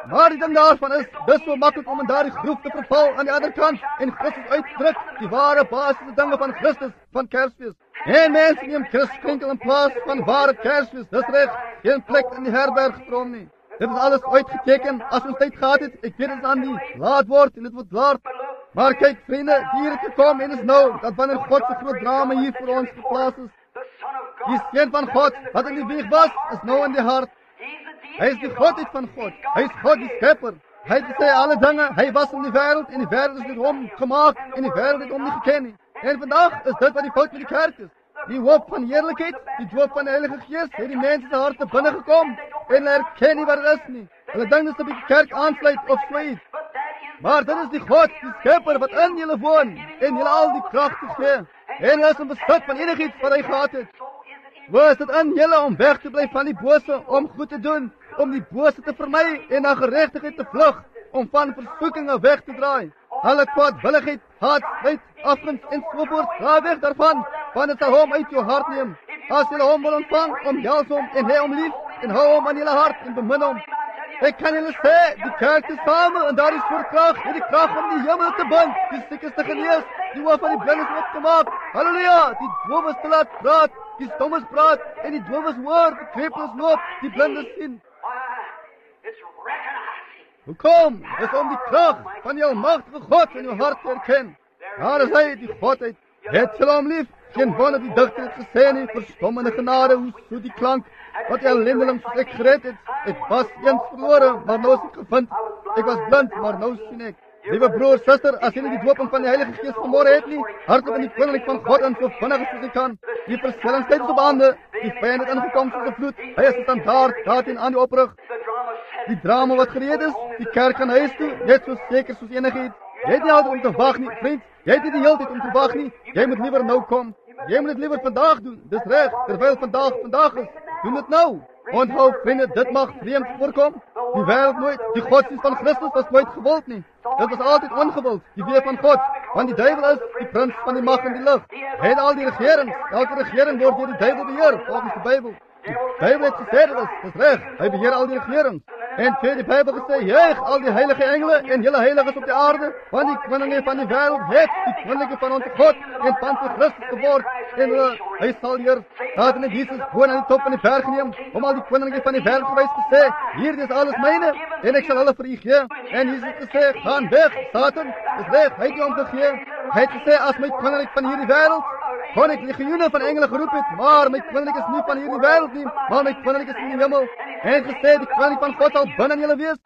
Maar die ding daarvan is, dis so maklik om in daardie groef te verval aan die ander kant en Christus uitdruk, die ware basiese dinge van Christus, van Kersfees. En mense neem Kerssprinkel in plaas van ware Kersfees, dis reg, geen plek in die herberg vir hom nie. Dit is alles uitgeteken, as ons tyd gehad het, ek weet dit aan die laat word en dit word laat. Maar kyk vriende, die hier het gekom en is nou, dat wanneer God se groot drama hier vir ons geplaas is, die Seun van God, wat in die wieg was, is nou in die hart. Hy is die Godheid van God, hy is God die Skepper. Hy het gesê alle dinge, hy was in die wêreld en die wêreld is deur hom gemaak en die wêreld het hom nie geken nie. En vandag is dit wat die fout met die kerk is. Die hoop van heerlikheid, die doop van die Heilige Gees, het die mense se harte binne gekom en hulle erken nie wat dit is nie. Hulle dink dis 'n bietjie kerk aansluit of so iets. Maar dit is die God, die Skepper wat in julle woon en julle al die krag gee. En hy is in besit van enigiets wat hy gehad het. Waar is dit in julle om weg te bly van die bose, om goed te doen, om die bose te vermy en na geregtigheid te vlug, om van versoekinge weg te draai. Alle kwaadwilligheid, haat, stryd, afguns en so voort, draai weg daarvan, want dit sal hom uit jou hart neem. As julle hom wil ontvang, omhels hom en hê hom lief en hou hom aan julle hart en bemin hom. Ek kan julle sê, die kerk is same en daar is voorkrag, en die krag om die hemel te bind, die siekes te genees, die oë van die blindes opgemaak. Halleluja, die dowes te laat praat, die stommes praat en die dowes hoor, die krepels loop, die blindes sien. Hoekom? Dis om die krag van jou magtige God in jou hart te erken. Daar is hy, die Godheid. Het julle hom lief, geen wonder die digter het gesê nie, verstommende genade, hoe so die klank, wat die ellendeling soos ek gered het. Ek was eens verlore, maar nou is ek gevind. Ek was blind, maar nou sien ek. Liewe broer, suster, as jy nie die doping van die Heilige Gees vanmôre het nie, hardloop in die koninkryk van God in so vinnig as jy kan. Die verstellingstyd is op hande, die vyand het ingekom soos 'n vloed. Hy is 'n standaard, daarteen aan die oprug. Die drama wat gereed is, die kerk gaan huis toe, net so seker soos enigiets. Jy het nie altyd om te wag nie, vriend. Jy het nie die hele tyd om te wag nie. Jy moet liewer nou kom. Jy moet dit liewer vandag doen. Dis reg, terwyl vandag is. Doen dit nou. Onthou, vriende, dit mag vreemd voorkom. Die wêreld nooit, die godsdienst van Christus was nooit gewild nie. Dit was altyd ongewild, die weë van God. Want die duiwel is die prins van die mag en die lig. Hy het al die regerings. Elke regering word deur die duiwel beheer, volgens die Bybel. Die Bybel het gesê dit is reg. Hy beheer al die regerings. En vir die Bybel gesê, juig al die heilige engele en julle heiliges op die aarde, want die koninge van die wêreld het die koninge van onze God en van sy Christus geword, en hy sal hier, Satan en Jesus gewoon aan die top van die berg neem, om al die koninge van die wêreld gewys te sê, hier is alles myne, en ek sal hulle vir u gee. En Jesus het gesê, gaan weg, Satan, is weg, hy het jou omgegee. Hy het gesê, as my koninkrijk van hierdie wêreld, kon ek legioene van engele geroep het, maar my koninkrijk is nie van hierdie wêreld nie, maar my koninkrijk is in die hemel. En gesê, die koninkrijk van God sal binne julle wees.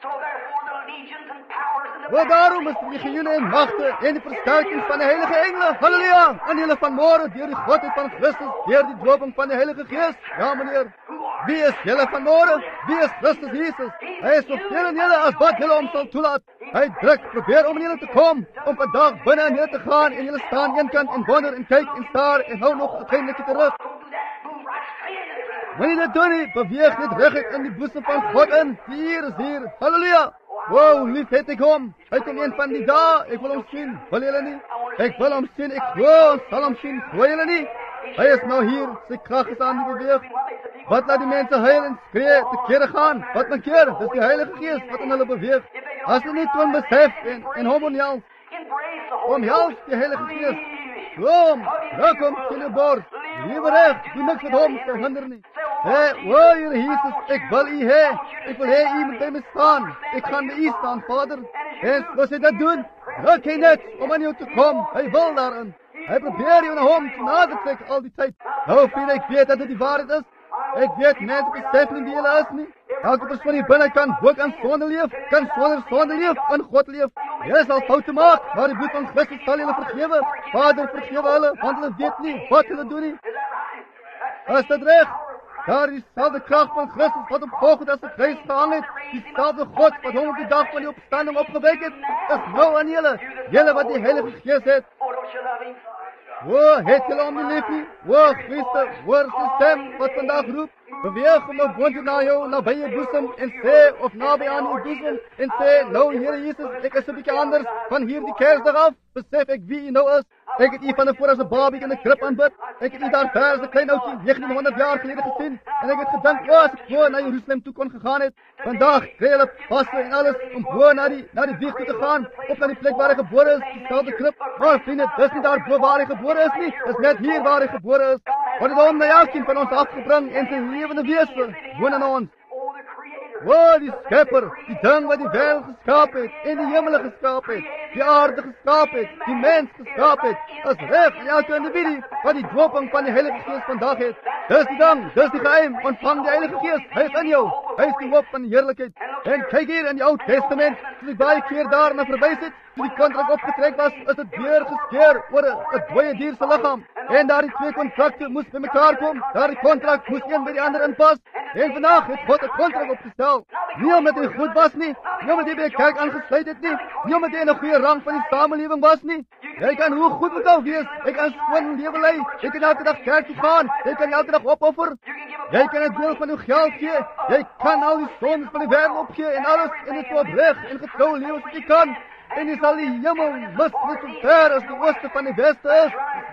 Want daarom is die legioene en magte en die versterking van die heilige engele, halleluja, aan julle vanmôre deur die Godheid van Christus, deur die doping van die Heilige Gees. Ja, meneer. Wie is julle vanmôre? Wie is Christus Jesus? Hy is soveel in julle as wat julle hom sal toelaat. Hy druk, probeer om in julle te kom, om vandag binne in julle te gaan, en julle staan eenkant en wonder en kyk en staar en hou nog uiteindelik terug. Wanneer dit doen nie, beweeg net reguit in die boesem van God in. Hier is hier. Halleluja. Wow, lief het ek hom. Hy kom een van die dae, ek wil hom sien. Wil julle nie? Ek wil hom sien, ek sal hom sien. Wil julle nie? Hy is nou hier, sy krag is aan die beweeg. Wat laat die mense huil en skree, te kere gaan? Wat my keer? Dis die Heilige Gees wat in hulle beweeg. As hulle nie toon besef en hom omhels die Heilige Gees. Kom, welkom in die bord. Liewe reg, doe niks met hom, so hinder nie. Sê, o Here Jesus, ek wil u hê. Ek wil hê u moet by my staan. Ek gaan by u staan, Vader. En as hy dit doen, ruk hy net om aan jou te kom. Hy wil daarin. Hy probeer jou na hom te nader trek al die tyd. Nou, vriende, ek weet dat dit die waarheid is. Ek weet mense besef nie wie hulle is nie. Elke persoon hier binne kan ook aan sonde leef, kan sonder leef, aan God leef. Jy sal foute maak, maar die bloed van Christus sal julle vergewe. Vader, vergewe hulle, want hulle weet nie wat hulle doen nie. Is dit reg? Daar is dieselfde krag van Christus wat op Golgotha as 'n kruis gehang het, dieselfde God wat hom op die dag van die opstanding opgewek het, is nou aan julle wat die Heilige Gees het. O, het julle hom nie lief nie? O, Christus, hoor sy stem wat vandag roep. Beweeg hom nou boontoe na jou, naby jou boesem, en sê, of naby aan jou boesem, en sê, nou Here Jesus, ek is 'n bietjie anders van hierdie Kersdag af, besef ek wie u nou is. Ek het u van voor as 'n babie in 'n krib aanbid. Ek het u daar ver as 'n klein ouetjie 1900 jaar gelede gesien en ek het gedink, as ek voor na Jerusalem toe kon gegaan het. Vandag kry hulle passe en alles om voor na die wieg toe te gaan, op na die plek waar hy gebore is, dieselfde krib. Maar vriende, dis nie daar bo waar hy gebore is nie, dis net hier waar hy gebore is. Wat het hom na elkeen van ons afgebring en sy lewende wese woon in ons. Die Skepper, die ding wat die wêreld geskaap het en die hemele geskaap het, die aarde geskaap het, die mens geskaap het, as reg elke individu wat die doping van die Heilige Gees vandag het. Dis die ding, dis die geheim, ontvang die Heilige Gees, hy is in jou, hy is die hoop van die heerlikheid. En kyk hier in die Ou Testament, soos ek baie keer daarna verwys het, toe die kontrak opgetrek was, is dit weer geskeer oor 'n dooie dier se liggaam. En daardie twee kontrakte moes by mekaar kom, daardie kontrak moes een by die ander inpas. En vandag het God 'n kontrak opgestel. Nie omdat hy goed was nie, nie omdat hy by 'n kerk aangesluit het nie omdat hy in 'n goeie rang van die samelewing was nie. Jy kan hoe goed ook al wees, jy kan skoon lewe lei, jy kan elke dag kerk toe gaan, jy kan elke dag opoffer, jy kan 'n deel van jou geld gee, jy kan al die sondes van die wêreld opgee en alles in dit opreg en getrou lewe as jy kan. En jy sal die hemel mis net so ver as die ooste van die weste is.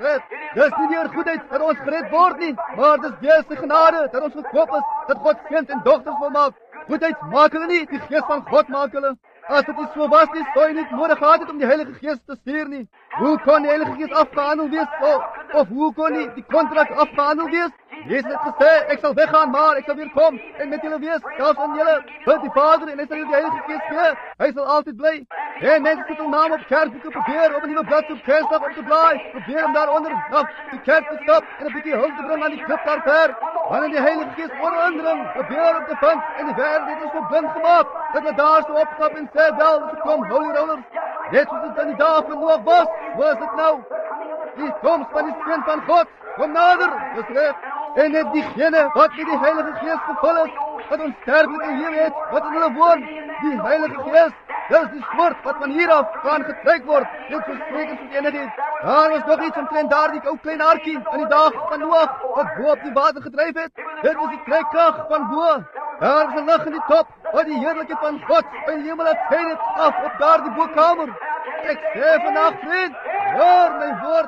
Dis nie deur goedheid dat ons gered word nie, maar dis deur sy genade dat ons gekoop is, dat God seuns en dogters wil maak. Goedheid maak hulle nie, die Gees van God maak hulle. As dit nie so was nie, sou jy nie nodig gehad het om die Heilige Gees te stuur nie. Hoe kon die Heilige Gees afgehandel wees? Of hoe kon die kontrak afgehandel wees? Jezus het gesê, ek sal weggaan, maar ek sal weer kom en met julle wees, selfs in julle, bid die Vader en hy sal julle die Heilige Gees gee. Hy sal altyd bly. En mense sit hul naam op kerkboeke, probeer op 'n nuwe blad op Kersdag om te blaai, probeer om daaronder na die kerk te stap en 'n bietjie hulp te bring aan die klip daar ver. Wanneer die Heilige Gees oorindring, probeer om te vind en die wêreld het ons so blind gemaak, dat we daar so opstap en sê, wel, dis kom, holy rollers. Net soos dit in die dae van Noag was, hoe is dit nou? Die komst van die Seun van God, kom nader, dis reg. En net diegene wat met die Heilige Gees gevul is, wat onsterflike lewe het, wat in hulle woon, die Heilige Gees, dis die soort wat van hier af kan getrek word, net so seker soos enigheid. Daar was nog iets omtrent daardie ou klein hartjie in die dag van Noag, wat bo op die water gedryf het. Dit is die trekkrag van bo. Daar is 'n lig in die top, wat die heerlikheid van God in die hemel het skyn het af op daardie bokamer. Ek sê vandag, vriend, hoor my woord.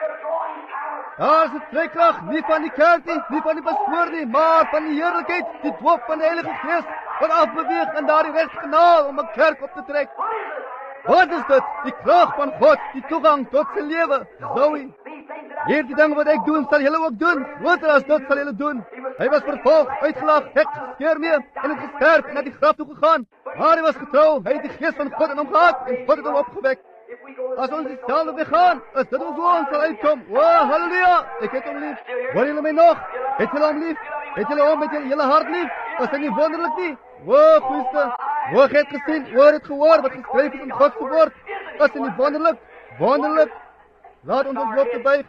Daar is 'n trekkrag, nie van die kerk nie van die pastoor nie, maar van die heerlikheid, die doop van die Heilige Gees, wat afbeweeg in daardie regte kanaal om 'n kerk op te trek. Wat is dit? Die krag van God, die toegang tot sy lewe. Zoe, hierdie dinge wat ek doen, sal julle ook doen. Groter as dit sal julle doen. Hy was vervolg, uitgelag, hek geskeer mee en het gesterf en na die graf toe gegaan. Maar hy was getrou, hy het die Gees van God in hom gehad en God het hom opgewek. As ons dieselfde weg gaan, is dit ons hoe ons sal uitkom. Halleluja, ek het hom lief. Hoor julle my nog? Het julle hom lief? Het julle hom met julle hele hart lief? Is dit nie wonderlik nie? Goeieste, hoor het gesien, hoor het gehoor, wat geskryf is in God se woord. Is dit nie wonderlik? Wonderlik. Laat ons ons hoofde buig.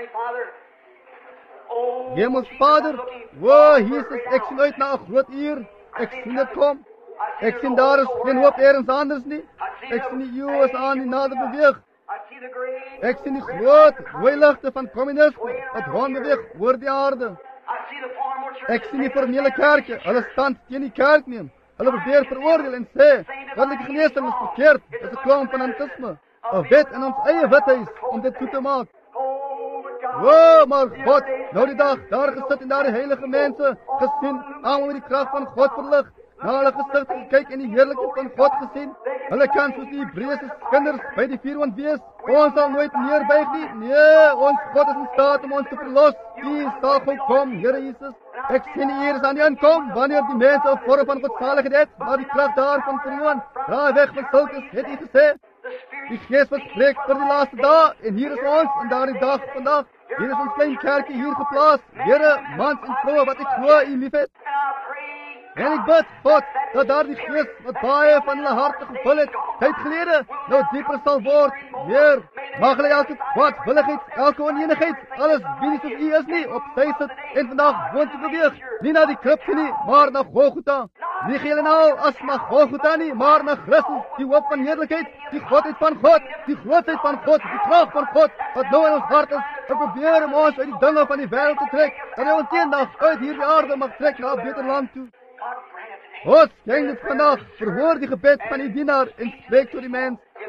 Hemels Vader, Jesus, ek sien uit na 'n groot uur. Ek sien dit kom. Ek sien daar is geen hoop ergens anders nie. Ek sien die eeuw is aan die nader beweeg. Ek sien die groot rooi ligte van kommunisme wat rondbeweeg oor die aarde. Ek sien die formele kerke, hulle stand teen die kerk neem. Hulle probeer veroordeel en sê, goddelike geneesing is verkeerd, is 'n klomp van antisme. 'n Wet in ons eie wethuis om dit toe te maak. Maar God, nou die dag, daar gesit en daar die heilige mense gesien, almal met die krag van God verlig. Na hulle gesig gekyk en die heerlikheid van God gesien. Hulle kan soos die Hebreëse kinders by die vuurwand wees. Ons sal nooit neerbuig nie. Nee, ons God is in staat om ons te verlos. U sal gou kom, Here Jesus. Ek sien die Here is aan die inkom, wanneer die mense 'n vorm van godsaligheid het, maar die krag daarvan verloon. Draai weg van sulkes, het U gesê. Die Gees wat spreek vir die laaste dae, en hier is ons in daardie dag vandag. Hier is ons klein kerkie hier geplaas. Here, mans en vroue wat ek glo U liefhet. En ek bid, God, dat daar die Gees wat baie van hulle harte gevul het, tyd gelede, nou dieper sal word. Heer, mag hulle elke kwaadwilligheid, elke onenigheid, alles wie nie soos U is nie, op sy sit en vandag woon te beweeg, nie na die krib nie, maar na Golgotha. Nie gee hulle nou as na Golgotha nie, maar na Christus, die hoop van heerlikheid, die godheid van God, die grootheid van God, die krag van God, wat nou in ons hart is, en probeer om ons uit die dinge van die wêreld te trek, dat hy ons eendag uit hierdie aarde mag trek na 'n beter land toe. God, skenk dit vandag, verhoor die gebed van die dienaar en spreek tot die mens.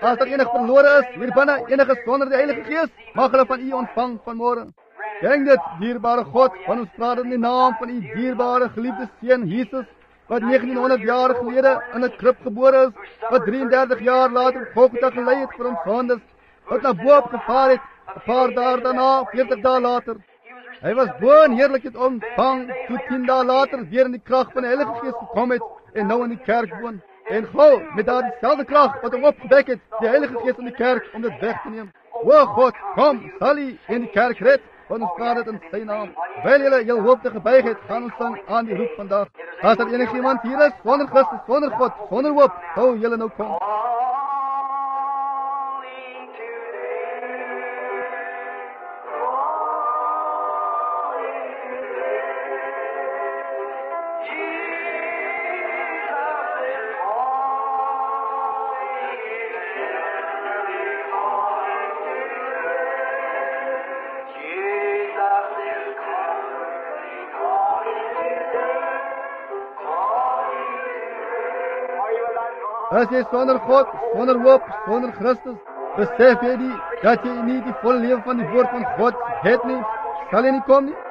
As daar enig verlore is, hier binne, enige sonder die Heilige Gees, mag hulle van U ontvang vanmôre. Denk dit, dierbare God, van ons praat in die naam van U dierbare geliefde Seun Jesus, wat 1900 jaar gelede in 'n krib gebore is, wat 33 jaar later Golgotha gelei het vir ons sondes, wat na bo op gevaar het, 'n paar dae daarna, 40 dae later. Hy was bo in heerlikheid ontvang, toe 10 dae later weer in die krag van die Heilige Gees gekom het, en nou in die kerk woon. En gou, met daardie selfde krag wat hom opgewek het, die Heilige Gees in die kerk, om dit weg te neem. O God, kom, sal U in die kerk red, want ons praat dit in Sy naam. Terwyl julle jul hoofde gebuig het, gaan ons sing aan die roep vandag. As daar enigiemand hier is, sonder Christus, sonder God, sonder hoop, hou julle nou kom. As jy sonder God, sonder hoop, sonder Christus, besef jy nie, dat jy nie die volle lewe van die woord van God het nie, sal jy nie kom nie?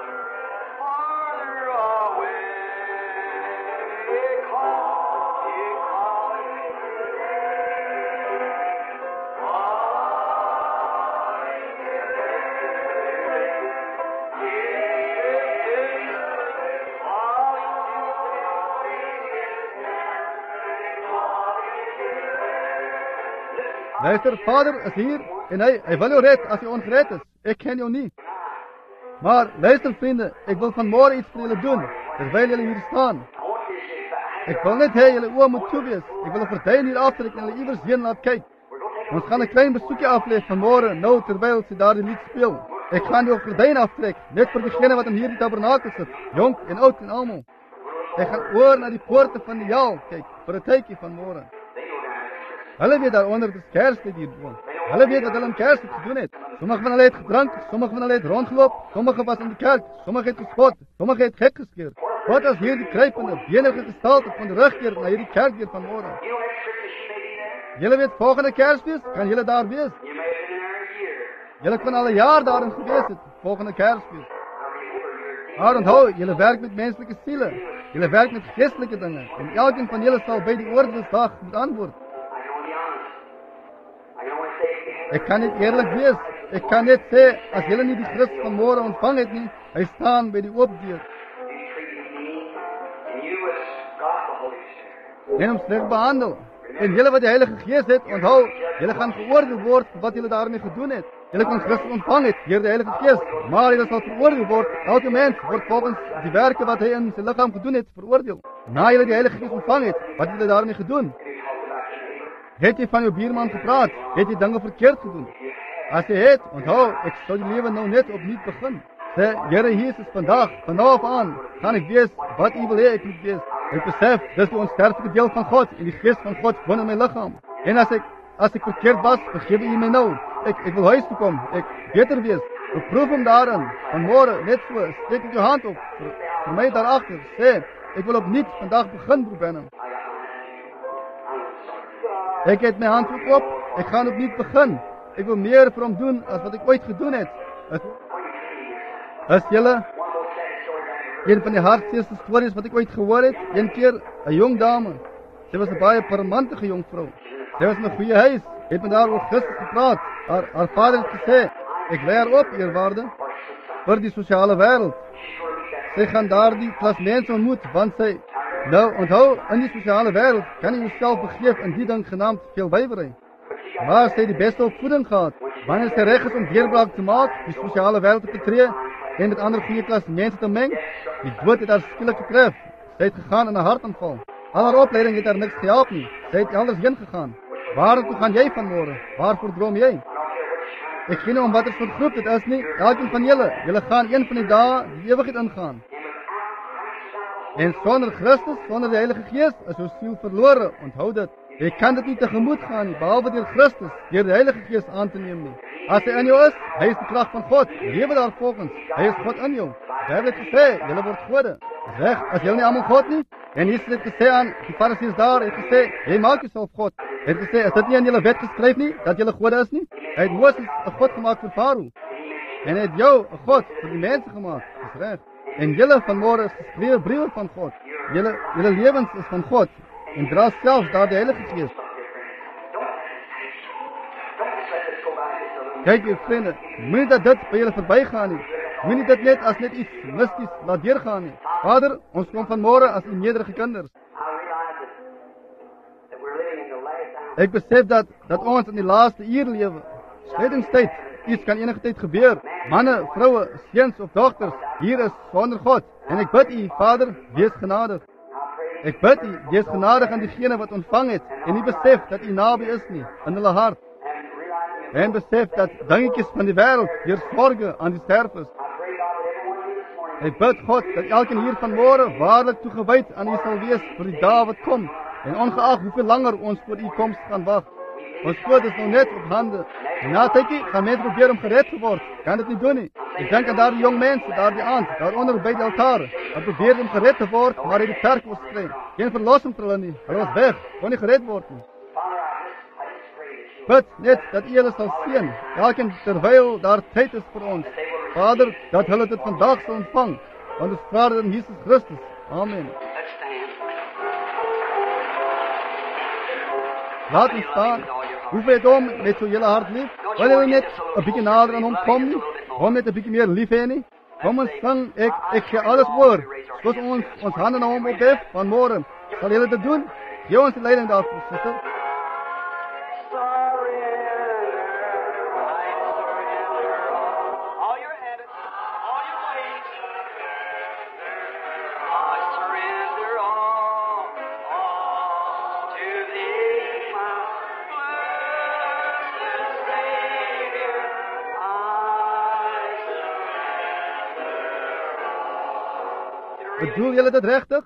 Luister, Vader is hier en hy wil jou red as jy ongered is. Ek ken jou nie. Maar luister vriende, ek wil vanmôre iets vir julle doen, terwyl julle hier staan. Ek wil net hê julle oë moet toe wees. Ek wil 'n gordyn hier aftrek en julle iewers heen laat kyk. Ons gaan 'n klein besoekie aflê vanmôre, nou terwyl sy daardie lied speel. Ek gaan die gordyn aftrek, net vir diegene wat in hierdie tabernakel sit, jonk en oud en almal. Ek gaan oor na die poorte van die hel kyk, vir 'n tydjie vanmôre. Hulle weet daaronder dis Kerstyd hier woon. Hulle weet wat hulle in Kerstyd gedoen het. Sommige van hulle het gedrink, sommige van hulle het rondgeloop, sommige was in die kerk, sommige het gespot, sommige het gek geskeer. Wat as hierdie kruipende, benige gestalte van terugkeer na hierdie kerk weer vanmôre? Julle weet volgende Kersfees, kan julle daar wees? Julle kan al 'n jaar daarin gewees het, volgende Kersfees. Maar onthou, julle werk met menslike siele. Julle werk met geestelike dinge en elkeen van julle sal by die oordeelsdag moet antwoord. Ek kan niet eerlijk wees. Ek kan net sê, as julle nie die Christus vanmôre ontvang het nie, hy staan by die oopdeur. En hom sleg behandel. En julle wat die Heilige Gees het, onthou, julle gaan geoordeel word vir wat julle daarmee gedoen het. Julle kon Christus ontvang het deur die Heilige Gees, maar julle sal veroordeel word. Elke mens word volgens die werke wat hy in sy liggaam gedoen het, veroordeel. Na julle die Heilige Gees ontvang het, wat julle daarmee gedoen? Het jy van jou buurman gepraat? Het jy dinge verkeerd gedoen? As jy het, onthou, ek sal die lewe nou net opnuut begin. Sê, Here Jesus, vanaf aan, gaan ek wees wat U wil hê ek moet wees. Ek besef, dis die onsterflike deel van God, en die Gees van God woon in my liggaam. En as ek verkeerd was, vergewe U my nou. Ek wil huis toe kom, ek beter wees. Ek proef hom daarin, vanmôre, net so, steek ek jou hand op, vir my daarachter, sê, ek wil opnuut vandag begin, broer Branham. Ek het my hand op, ek gaan opnuut begin. Ek wil meer vir hom doen, as wat ek ooit gedoen het. As julle, een van die hartseerste stories wat ek ooit gehoor het, een keer, 'n jong dame, sy was 'n baie parmantige jong vrou. Sy was in 'n goeie huis, het met haar oor Christus gepraat. Haar vader het gesê, ek lei haar op, eerwaarde, vir die sosiale wêreld. Sy gaan daar die klas mense ontmoet, want sy, nou, onthou, in die sosiale wêreld kan jy jouself begeef in die ding genaamd veelwywery. Maar sy het die beste opvoeding gehad, wanneer sy reg is om deurbraak te maak, die sosiale wêreld te betree, en met ander goeie klas mense te meng, die dood het haar skielik getref. Sy het gegaan in 'n hartaanval. Al haar opleiding het haar niks gehelp nie. Sy het elders heen gegaan. Waartoe gaan jy vanmôre? Waarvoor droom jy? Ek weet nie om watter soort groep dit is nie. Elkeen van julle gaan een van die dae die ewigheid ingaan. En sonder Christus, sonder die Heilige Gees, is jou siel verlore. Onthou dit. Jy kan dit nie tegemoet gaan nie, behalwe deur Christus, deur die Heilige Gees aan te neem nie. As hy in jou is, hy is die krag van God. Lewe daarvolgens. Hy is God in jou. Hy het gesê, julle word gode. Reg, as julle nie almal God nie, En Jesus het gesê aan die Fariseërs daar, het gesê, jy maak jouself God. Hy het gesê, is dit nie in julle wet geskryf nie, dat julle gode is nie? Hy het Moses 'n God gemaak vir Farao. En hy het jou 'n God vir die mense gemaak. Dis reg. En julle vanmôre is geskrewe briewe van God. Julle lewens is van God. En dra selfs daar die Heilige Gees. Kyk, jou vriende, moenie dat dit by julle verbygaan nie. Moenie dit net as net iets misties laat deurgaan nie. Vader, ons kom vanmôre as u nederige kinders. Ek besef dat ons in die laaste uur lewe. Reddingstyd, iets kan enige tyd gebeur. Manne, vroue, seuns of dogters, hier is sonder God. En ek bid u, Vader, wees genadig. Ek bid u, wees genadig aan diegene wat ontvang het en nie besef dat u naby is nie in hulle hart. En besef dat dingetjies van die wêreld deur sorge aan die sterf is. Ek bid God dat elkeen hier vanmôre waarlik toegewyd aan u sal wees vir die dae wat kom. En ongeag hoeveel langer ons voor u koms gaan wag. Ons God is nou net op hande. En na tydjie gaan mense probeer om gered te word. Kan dit nie doen nie. Ek dink aan daardie jong mense, daardie aand, daaronder by die altaar. Hulle probeer om gered te word, maar in die kerk was streng. Geen verlossing vir hulle nie. Hulle was weg, kon nie gered word nie. Bid net dat u hulle sal seën, elkeen terwyl daar tyd is vir ons. Vader, dat hulle dit vandag sal ontvang, want ons vra dit in Jesus Christus. Amen. Laat ons staan. Hoeveel het hom met so julle hart lief? Wil jy net 'n bietjie nader aan hom kom nie? Hom net 'n bietjie meer lief hê nie? Kom ons sing, ek gee alles oor. Soos ons hande na hom ophef vanmôre. Sal julle dit doen? Gee ons die leiding daarvoor, suster. Bedoel julle dit regtig?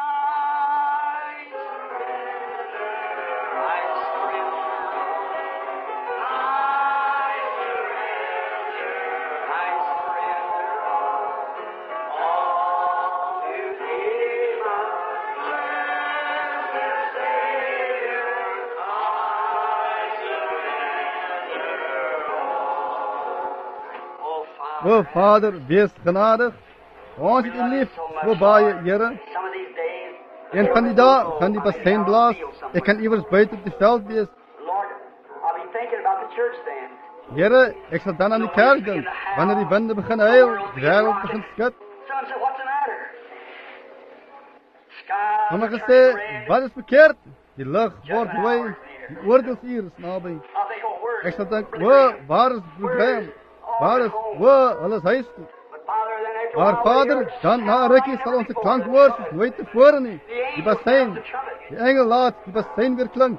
O Vader, wees genadig. Ons het u lief, so baie, Here. En van die dae gaan die bassein blaas. Ek kan iewers buite op die veld wees. Here, ek sal dan aan die kerk dink. Wanneer die winde begin huil, die wêreld begin skud. Sommer gesê, wat is verkeerd? Die lig word wy, die oordeelsuur is naby. Ek sal dink, waar is die probleem? Waar is, hulle is huis toe. Maar Vader, dan na 'n rukkie sal ons 'n klank hoor soos nooit tevore nie. Die bassein, die engel laat die bassein weer klink.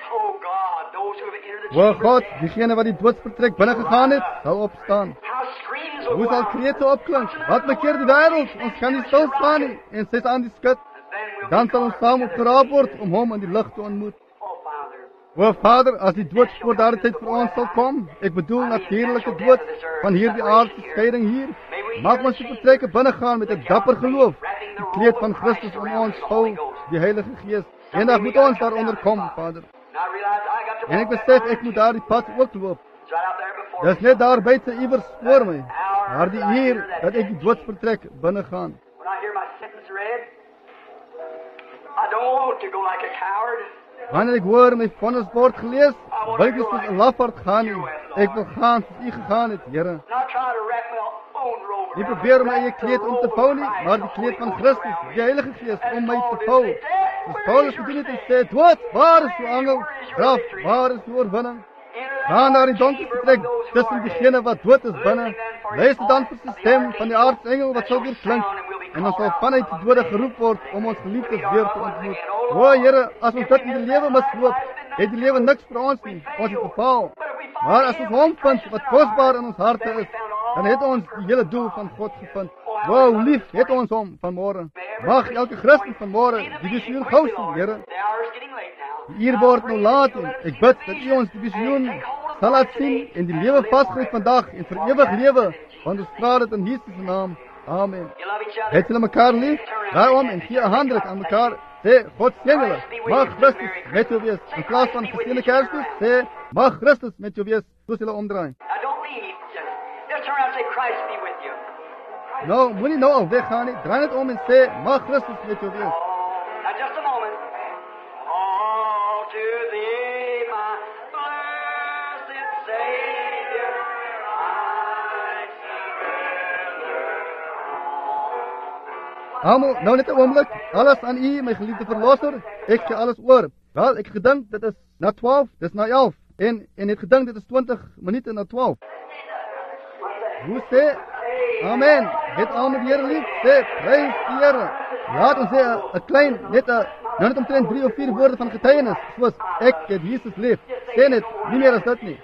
O God, diegene wat die doodsvertrek binne gegaan het, sal opstaan. Hoe sal krete opklink? Wat bekeer die wêreld? Ons kan nie stil staan nie en sit aan die skud. Dan sal ons saam opgeraap word om hom in die lig te ontmoet. O Vader, as die dood voor daardie tyd vir ons sal kom, ek bedoel natuurlike dood van hierdie aardse skeiding hier, maak ons die vertrekke binne gaan met 'n dapper geloof, die kleed van Christus om ons vou, die Heilige Gees. Eendag moet ons daaronder kom, Vader. En ek besef ek moet daardie pad ook loop. Dis net daar buite iewers voor my, maar die uur dat ek die doodsvertrek binne gaan. Wanneer ek hoor my vonnisbord gelees, wil ek soos 'n lafaard gaan nie. Ek wil gaan soos u gegaan het, Here. Nie probeer om my eie kleed om te vou nie, maar die kleed van Christus, die Heilige Gees, om my te vou. Dus Paulus gedoen het en sê, dood, waar is uw angel? Graf, waar is uw oorwinning? Ga naar die donker vertrek, tussen diegene wat dood is binne. Luister dan vir die stem van die aartsengel wat sal weer klink. En ons sal vanuit die dode geroep word om ons geliefdes weer te ontmoet. O Here, as ons dit in die lewe misloop, het die lewe niks vir ons nie. Ons het gefaal. Maar as ons hom vind wat kosbaar in ons harte is, dan het ons die hele doel van God gevind. Wow, lief het ons hom vanmôre. Mag elke Christen vanmôre die visioen gou sien, Here. Die uur word nou laat en ek bid dat u ons die visioen sal laat sien en die lewe vasgryp vandag en vir ewig lewe, want ons vra dit in Jesus se naam. Amen. You love each other? Het jullie elkaar lief? Daarom en gee 'n handdruk aan elkaar. Sê, God seën julle. Mag Christus met jou wees. In plaas van geseënde Kersfees, sê, mag Christus met jou wees. Soos julle omdraai. Now don't leave. Just turn around and say, Christ be with you. Nou, moenie nou al weggaan nie. Draai net om en sê, mag Christus met jou wees. Now just a moment. All to thee, my blessed Savior, I surrender. Almal, nou net 'n oomblik. Alles aan U, my geliefde verlosser. Ek gee alles oor. Wel, ek gedink dit is na 12, dis na 11. En het gedink dit is 20 minute na 12. Hoe sê? Amen. Het almal die Here lief. Sê, prys die Here. Laat ons sê 'n klein, net omtrent 3 of 4 woorde van getuienis. Soos, ek het Jesus lief. Sê net, nie meer as dit nie.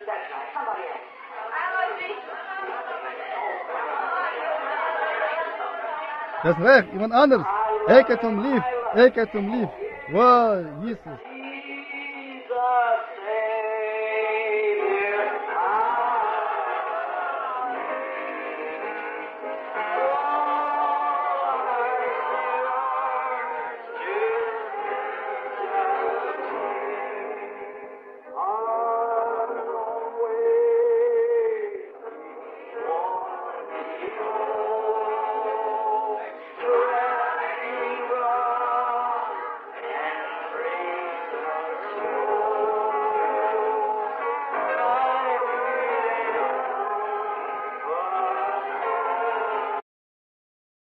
Dis reg, iemand anders. Ek het hom lief. Ek het hom lief. Wow, Jesus.